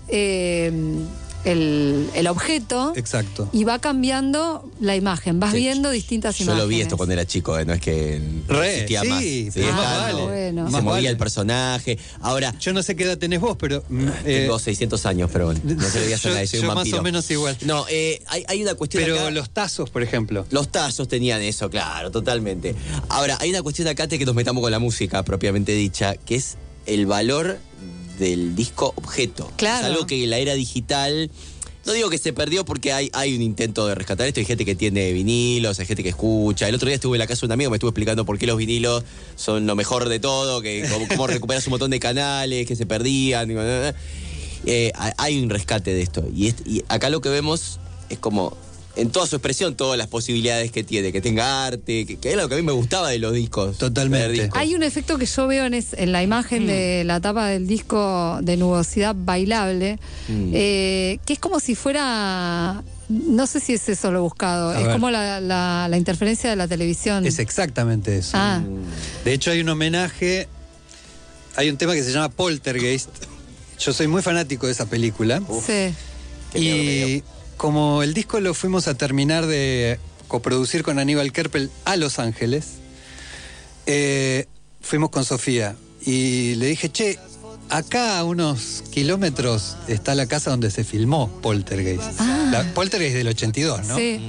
el objeto. Exacto. Y va cambiando la imagen, vas viendo distintas imágenes. Yo lo vi esto cuando era chico, no es que existía más. Se movía el personaje. Ahora, yo no sé qué edad tenés vos, pero... tengo 600 años, pero no se le voy a hacer nadie, soy un vampiro. Más o menos igual. No, hay una cuestión pero acá. Los tazos, por ejemplo. Los tazos tenían eso, claro, totalmente. Ahora, hay una cuestión acá de que nos metamos con la música propiamente dicha, que es el valor del disco objeto. Claro. Es algo que en la era digital, no digo que se perdió porque hay un intento de rescatar esto. Hay gente que tiene vinilos, hay gente que escucha. El otro día estuve en la casa de un amigo, me estuvo explicando por qué los vinilos son lo mejor de todo, que cómo recuperas un montón de canales que se perdían. Hay un rescate de esto. Y acá lo que vemos es como, en toda su expresión, todas las posibilidades que tiene, que tenga arte, que es lo que a mí me gustaba de los discos. Totalmente. Hay un efecto que yo veo en la imagen de la tapa del disco de Nubosidad Bailable, que es como si fuera, no sé si es eso lo buscado, es como la interferencia de la televisión. Es exactamente eso. De hecho hay un homenaje, hay un tema que se llama Poltergeist. Yo soy muy fanático de esa película. Sí. Y como el disco lo fuimos a terminar de coproducir con Aníbal Kerpel a Los Ángeles, fuimos con Sofía y le dije, che, Acá a unos kilómetros está la casa donde se filmó Poltergeist. Poltergeist del 82, ¿no? Sí.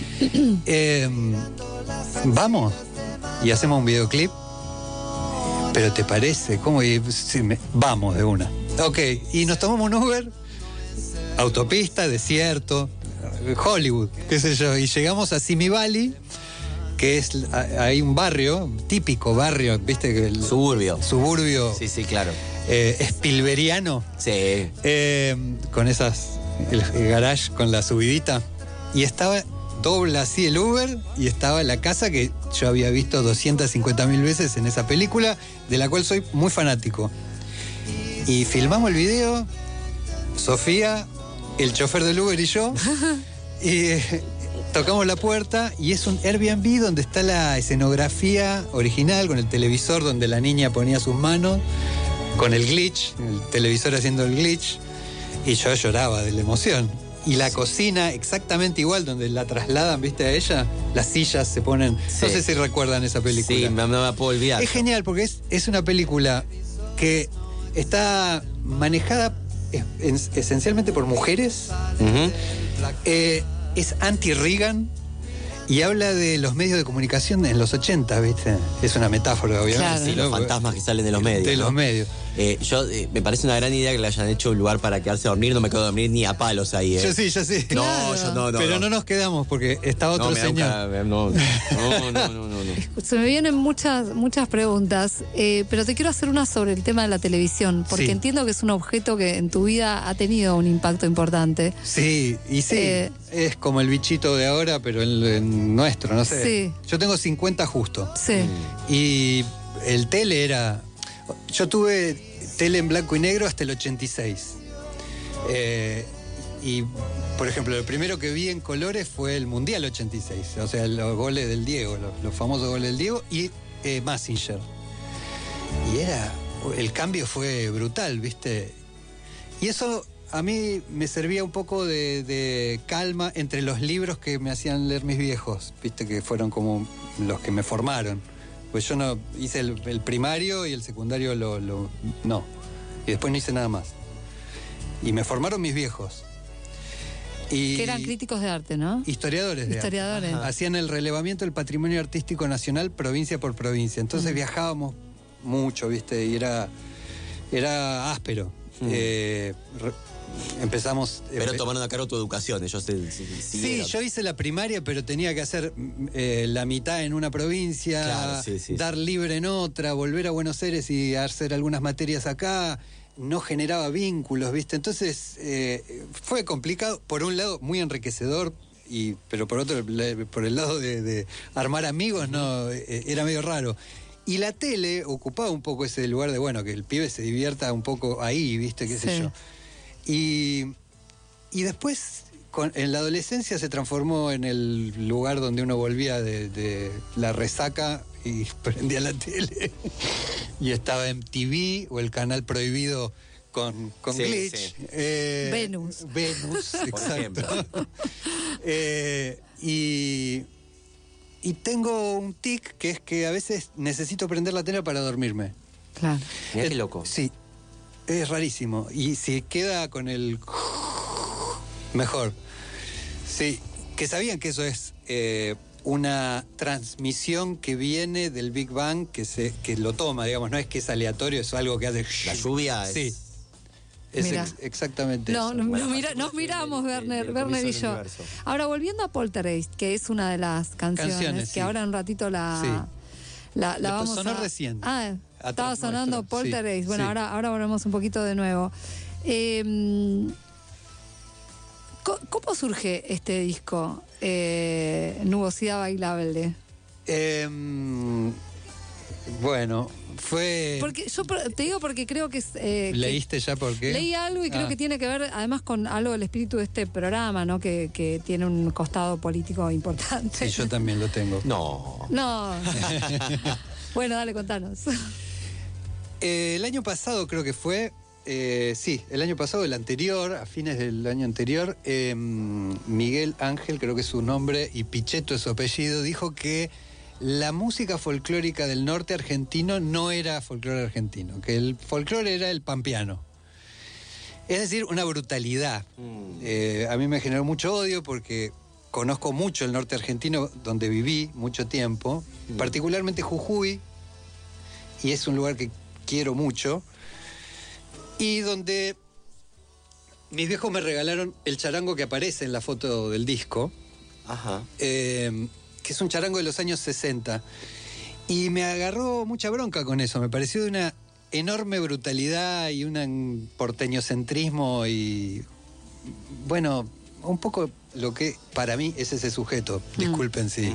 Vamos y hacemos un videoclip. Pero ¿te parece? ¿Cómo? Vamos de una. Ok, y nos tomamos un Uber, autopista, desierto, Hollywood, qué sé yo, y llegamos a Simi Valley, que es hay un barrio, típico barrio, ¿viste? El Suburbio. Sí, claro. Spielbergiano. Sí. Con el garage con la subidita. Y estaba dobla así el Uber y estaba la casa que yo había visto 250.000 veces en esa película, de la cual soy muy fanático. Y filmamos el video, Sofía, el chofer del Uber y yo, y tocamos la puerta y es un Airbnb donde está la escenografía original, con el televisor donde la niña ponía sus manos, con el glitch, el televisor haciendo el glitch, y yo lloraba de la emoción. Y la cocina exactamente igual, donde la trasladan, ¿viste? A ella, las sillas se ponen... Sí. No sé si recuerdan esa película. Sí, no me puedo olvidar. Es genial porque es una película que está manejada esencialmente por mujeres. Uh-huh. Es anti-Reagan y habla de los medios de comunicación en los 80, ¿viste? Es una metáfora, obviamente. Claro. Sí, los fantasmas que salen de los medios. De los medios. Me parece una gran idea que le hayan hecho un lugar para quedarse a dormir. No me quedo a dormir ni a palos ahí. Yo sí. No, yo no. Pero no nos quedamos porque está otro señor. No. Se me vienen muchas preguntas, pero te quiero hacer una sobre el tema de la televisión, porque entiendo que es un objeto que en tu vida ha tenido un impacto importante. Sí, y sí. Es como el bichito de ahora, pero en nuestro, no sé. Sí. Yo tengo 50 justo. Sí. Y el tele era... Yo tuve tele en blanco y negro hasta el 86. Y, por ejemplo, lo primero que vi en colores fue el Mundial 86. O sea, los goles del Diego, los famosos goles del Diego y Massinger. Y el cambio fue brutal, ¿viste? Y eso a mí me servía un poco de calma entre los libros que me hacían leer mis viejos, ¿viste? Que fueron como los que me formaron. Pues yo no hice el primario y el secundario no. Y después no hice nada más. Y me formaron mis viejos. Que eran críticos de arte, ¿no? Historiadores de arte. Ajá. Hacían el relevamiento del patrimonio artístico nacional provincia por provincia. Entonces viajábamos mucho, ¿viste? Y era áspero. Empezamos... Pero tomaron a cargo tu educación, ellos Sí, yo hice la primaria, pero tenía que hacer la mitad en una provincia, claro, dar libre en otra, volver a Buenos Aires y hacer algunas materias acá. No generaba vínculos, ¿viste? Entonces fue complicado, por un lado muy enriquecedor, pero por otro, por el lado de armar amigos, no, era medio raro. Y la tele ocupaba un poco ese lugar de, bueno, que el pibe se divierta un poco ahí, ¿viste? Qué sé yo. Y después, en la adolescencia, se transformó en el lugar donde uno volvía de la resaca y prendía la tele. Y estaba en MTV o el canal prohibido con glitch. Sí. Venus, exacto. Y tengo un tic que es que a veces necesito prender la tele para dormirme. Claro. Mirá qué loco. Sí. Es rarísimo. Y si queda con el... mejor. Sí. Que sabían que eso es una transmisión que viene del Big Bang, que lo toma, digamos. No es que es aleatorio, es algo que hace... La lluvia es... Sí. Es exactamente eso. Nos miramos, Werner y yo. Universo. Ahora, volviendo a Poltergeist, que es una de las canciones que ahora en un ratito la vamos sonó recién. Estaba sonando Poltergeist. Sí, bueno, sí. Ahora volvemos un poquito de nuevo. ¿Cómo surge este disco, Nubosidad Bailable? Bueno, fue... Porque yo te digo porque creo que es... ¿Leíste ya por qué? Leí algo y creo que tiene que ver además con algo del espíritu de este programa, ¿no? Que tiene un costado político importante. Sí, yo también lo tengo. No. Bueno, dale, contanos. El año pasado creo que fue... el año pasado, el anterior, a fines del año anterior, Miguel Ángel, creo que es su nombre, y Pichetto es su apellido, dijo que la música folclórica del norte argentino no era folclore argentino, que el folclore era el pampeano. Es decir, una brutalidad. A mí me generó mucho odio porque conozco mucho el norte argentino, donde viví mucho tiempo, particularmente Jujuy, y es un lugar que quiero mucho, y donde mis viejos me regalaron el charango que aparece en la foto del disco, que es un charango de los años 60, y me agarró mucha bronca con eso, me pareció de una enorme brutalidad y un porteñocentrismo y, bueno, un poco lo que para mí es ese sujeto, disculpen si...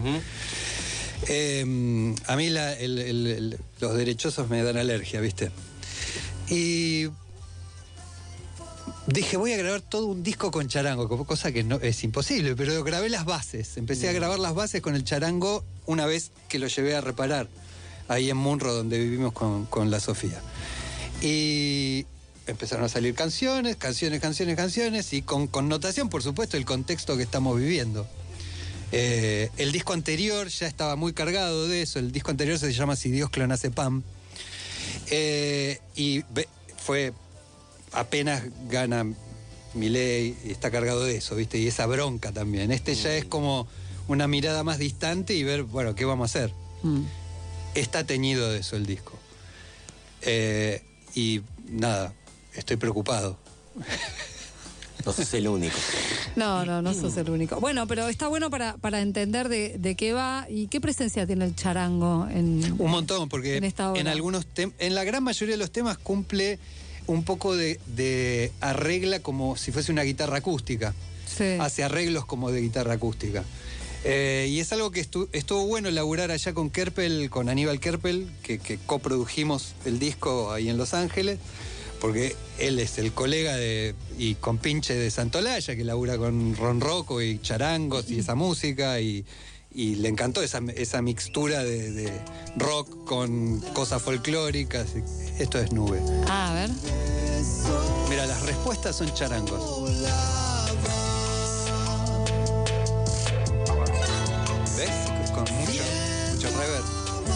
a mí los derechosos me dan alergia, ¿viste? Y dije, voy a grabar todo un disco con charango, cosa que no es imposible, pero grabé las bases. Empecé a grabar las bases con el charango una vez que lo llevé a reparar, ahí en Munro, donde vivimos con la Sofía. Y empezaron a salir canciones, y con connotación, por supuesto, el contexto que estamos viviendo. El disco anterior ya estaba muy cargado de eso. El disco anterior se llama Si Dios clonase Pam. Y fue apenas gana Milei y está cargado de eso, ¿viste? Y esa bronca también. Este ya es como una mirada más distante y ver, bueno, ¿qué vamos a hacer? Está teñido de eso el disco. Y nada, estoy preocupado. No sos el único. No sos el único. Bueno, pero está bueno para entender de qué va y qué presencia tiene el charango en... Un montón, porque en algunos en la gran mayoría de los temas cumple un poco de arregla como si fuese una guitarra acústica. Sí. Hace arreglos como de guitarra acústica. Y es algo que estuvo bueno elaborar allá con Kerpel, con Aníbal Kerpel, que coprodujimos el disco ahí en Los Ángeles, porque él es el colega y compinche de Santolaya, que labura con Ron Rocco y charangos y esa música, y le encantó esa mixtura de rock con cosas folclóricas. Esto es Nube. A ver. Mira, las respuestas son charangos. ¿Ves? Con mucho reverb.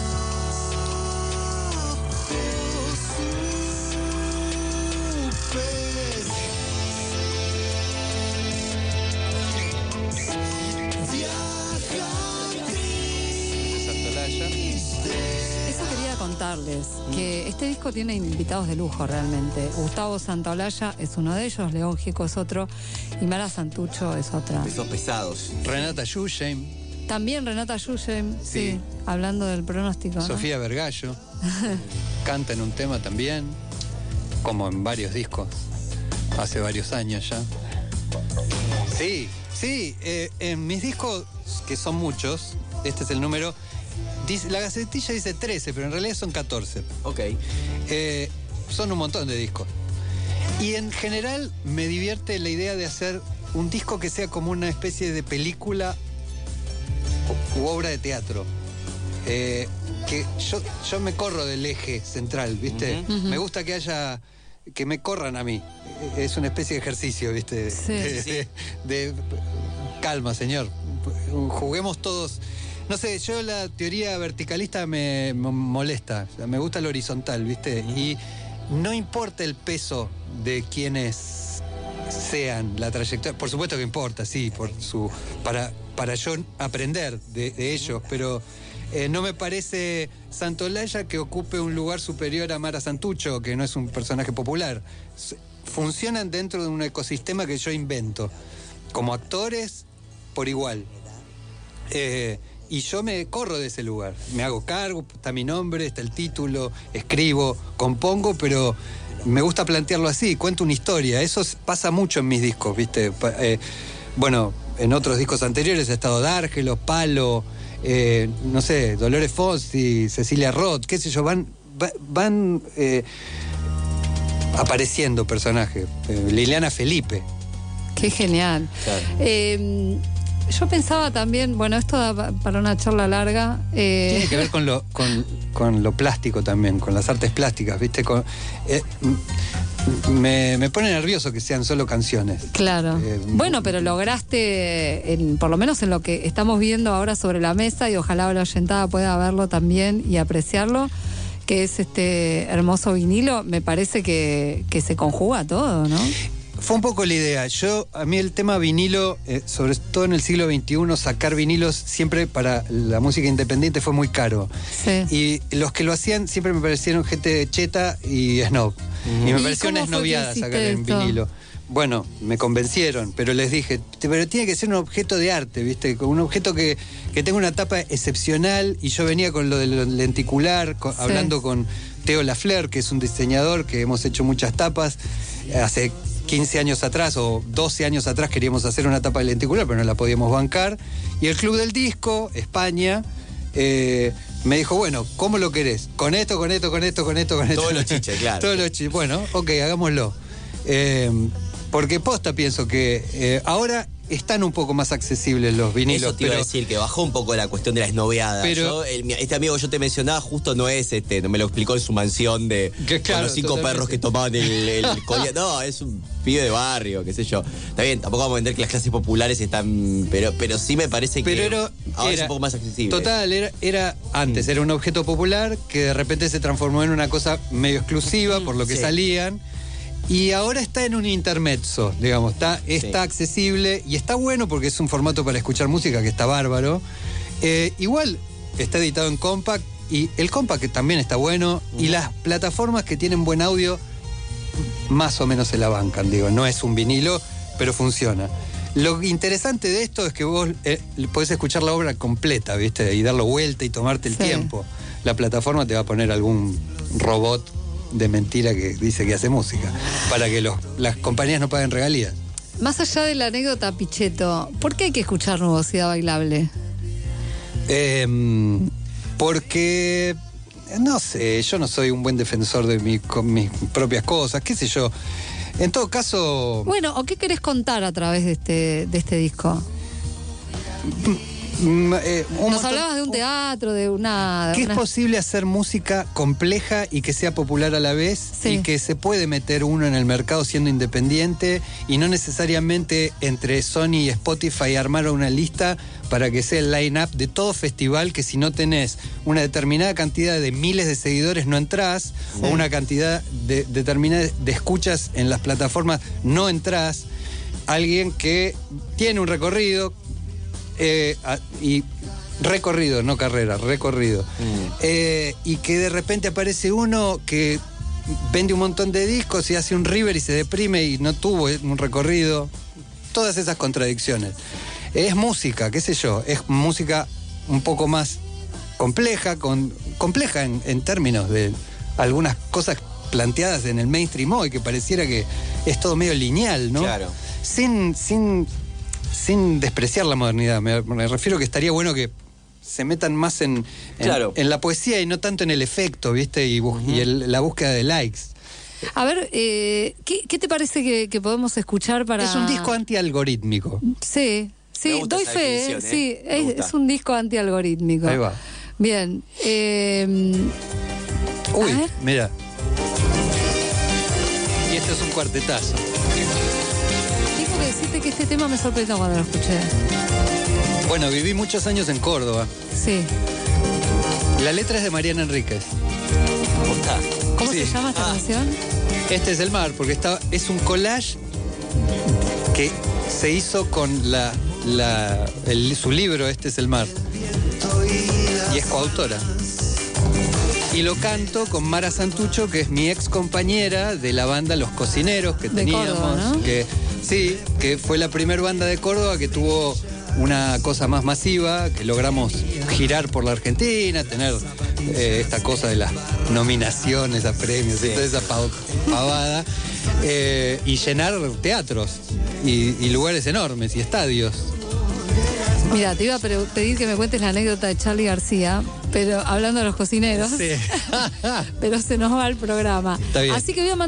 Contarles que este disco tiene invitados de lujo realmente. Gustavo Santaolalla es uno de ellos, León Gieco es otro y Mara Santucho es otra. Pesos pesados. Renata Yushheim. También Renata Yushheim, sí, hablando del pronóstico. Sofía, ¿no? Vergallo. Canta en un tema también, como en varios discos, hace varios años ya. Sí, en mis discos, que son muchos, este es el número... La gacetilla dice 13, pero en realidad son 14. Ok. Son un montón de discos. Y en general me divierte la idea de hacer un disco que sea como una especie de película u obra de teatro. Que yo me corro del eje central, ¿viste? Me gusta que me corran a mí. Es una especie de ejercicio, ¿viste? Sí. De calma, señor. Juguemos todos... No sé, yo la teoría verticalista me molesta. O sea, me gusta lo horizontal, ¿viste? Y no importa el peso de quienes sean, la trayectoria. Por supuesto que importa, sí, para yo aprender de ellos, pero no me parece Santolaya que ocupe un lugar superior a Mara Santucho, que no es un personaje popular. Funcionan dentro de un ecosistema que yo invento, como actores por igual. Y yo me corro de ese lugar, me hago cargo, está mi nombre, está el título, escribo, compongo, pero me gusta plantearlo así, cuento una historia. Eso pasa mucho en mis discos, ¿viste? Bueno, en otros discos anteriores ha estado D'Argelo, Palo, no sé, Dolores Fonsi, Cecilia Roth, qué sé yo, van apareciendo personajes. Liliana Felipe. Qué genial. Claro. yo pensaba también, bueno, esto da para una charla larga. Tiene que ver con lo plástico también, con las artes plásticas, ¿viste? Me pone nervioso que sean solo canciones. Claro. Bueno, pero lograste, por lo menos en lo que estamos viendo ahora sobre la mesa, y ojalá la oyentada pueda verlo también y apreciarlo, que es este hermoso vinilo. Me parece que se conjuga todo, ¿no? Fue un poco la idea. A mí el tema vinilo, sobre todo en el siglo XXI, sacar vinilos siempre para la música independiente fue muy caro. Sí. Y los que lo hacían siempre me parecieron gente cheta y snob. Y me pareció una esnoviada sacar el vinilo. Bueno, me convencieron, pero les dije, pero tiene que ser un objeto de arte, ¿viste? Un objeto que tenga una tapa excepcional. Y yo venía con lo del lenticular, hablando con Theo Lafleur, que es un diseñador que hemos hecho muchas tapas. Hace 15 años atrás o 12 años atrás queríamos hacer una tapa de lenticular, pero no la podíamos bancar. Y el Club del Disco, España, me dijo, bueno, ¿cómo lo querés? Con esto. Todos los chiches, claro. Todos los chiches. Bueno, ok, hagámoslo. Porque posta pienso que ahora están un poco más accesibles los vinilos. Eso te iba a decir, que bajó un poco la cuestión de la esnoveada. Pero este amigo que yo te mencionaba justo no es no me lo explicó en su mansión con los 5 perros que tomaban el collar. No, es un pibe de barrio, qué sé yo. Está bien, tampoco vamos a vender que las clases populares están. Pero sí me parece que ahora es un poco más accesible. Total, era antes, era un objeto popular que de repente se transformó en una cosa medio exclusiva por lo que salían. Y ahora está en un intermezzo, digamos, está accesible y está bueno porque es un formato para escuchar música que está bárbaro. Igual está editado en compact, y el compact también está bueno, y las plataformas que tienen buen audio más o menos se la bancan, digo, no es un vinilo, pero funciona. Lo interesante de esto es que vos podés escuchar la obra completa, ¿viste? Y darlo vuelta y tomarte el tiempo. La plataforma te va a poner algún robot de mentira que dice que hace música, para que las compañías no paguen regalías. Más allá de la anécdota, Pichetto, ¿por qué hay que escuchar Nubosidad Bailable? Porque, no sé, yo no soy un buen defensor de mis propias cosas, qué sé yo. En todo caso... Bueno, ¿o qué querés contar a través de este disco? Nos hablabas de un teatro, de una... Que es posible hacer música compleja y que sea popular a la vez, y que se puede meter uno en el mercado siendo independiente, y no necesariamente entre Sony y Spotify armar una lista para que sea el line-up de todo festival, que si no tenés una determinada cantidad de miles de seguidores no entrás, o una cantidad determinada de escuchas en las plataformas no entrás. Alguien que tiene un recorrido... y recorrido, no carrera, recorrido. Y que de repente aparece uno que vende un montón de discos y hace un River y se deprime y no tuvo un recorrido. Todas esas contradicciones. Es música, qué sé yo, es música un poco más compleja, compleja en términos de algunas cosas planteadas en el mainstream hoy, que pareciera que es todo medio lineal, ¿no? Claro. Sin despreciar la modernidad, me refiero que estaría bueno que se metan más en la poesía y no tanto en el efecto, ¿viste? Y la búsqueda de likes. A ver, ¿qué te parece que podemos escuchar para...? Es un disco antialgorítmico. Sí, doy fe, sí, es un disco antialgorítmico. Ahí va. Bien. Uy, mira. Y esto es un cuartetazo. Tengo que decirte que este tema me sorprendió cuando lo escuché. Bueno, viví muchos años en Córdoba. Sí. La letra es de Mariana Enríquez. ¿Cómo se llama esta canción? Este es el mar, porque es un collage que se hizo con su libro, Este es el mar. Y es coautora. Y lo canto con Mara Santucho, que es mi ex compañera de la banda Los Cocineros que teníamos. Córdoba, ¿no? Que fue la primera banda de Córdoba que tuvo una cosa más masiva, que logramos girar por la Argentina, tener esta cosa de las nominaciones a premios y toda esa pavada, y llenar teatros y lugares enormes y estadios. Mira, te iba a pedir que me cuentes la anécdota de Charly García, pero hablando de Los Cocineros, sí. pero se nos va el programa. Está bien. Así que voy a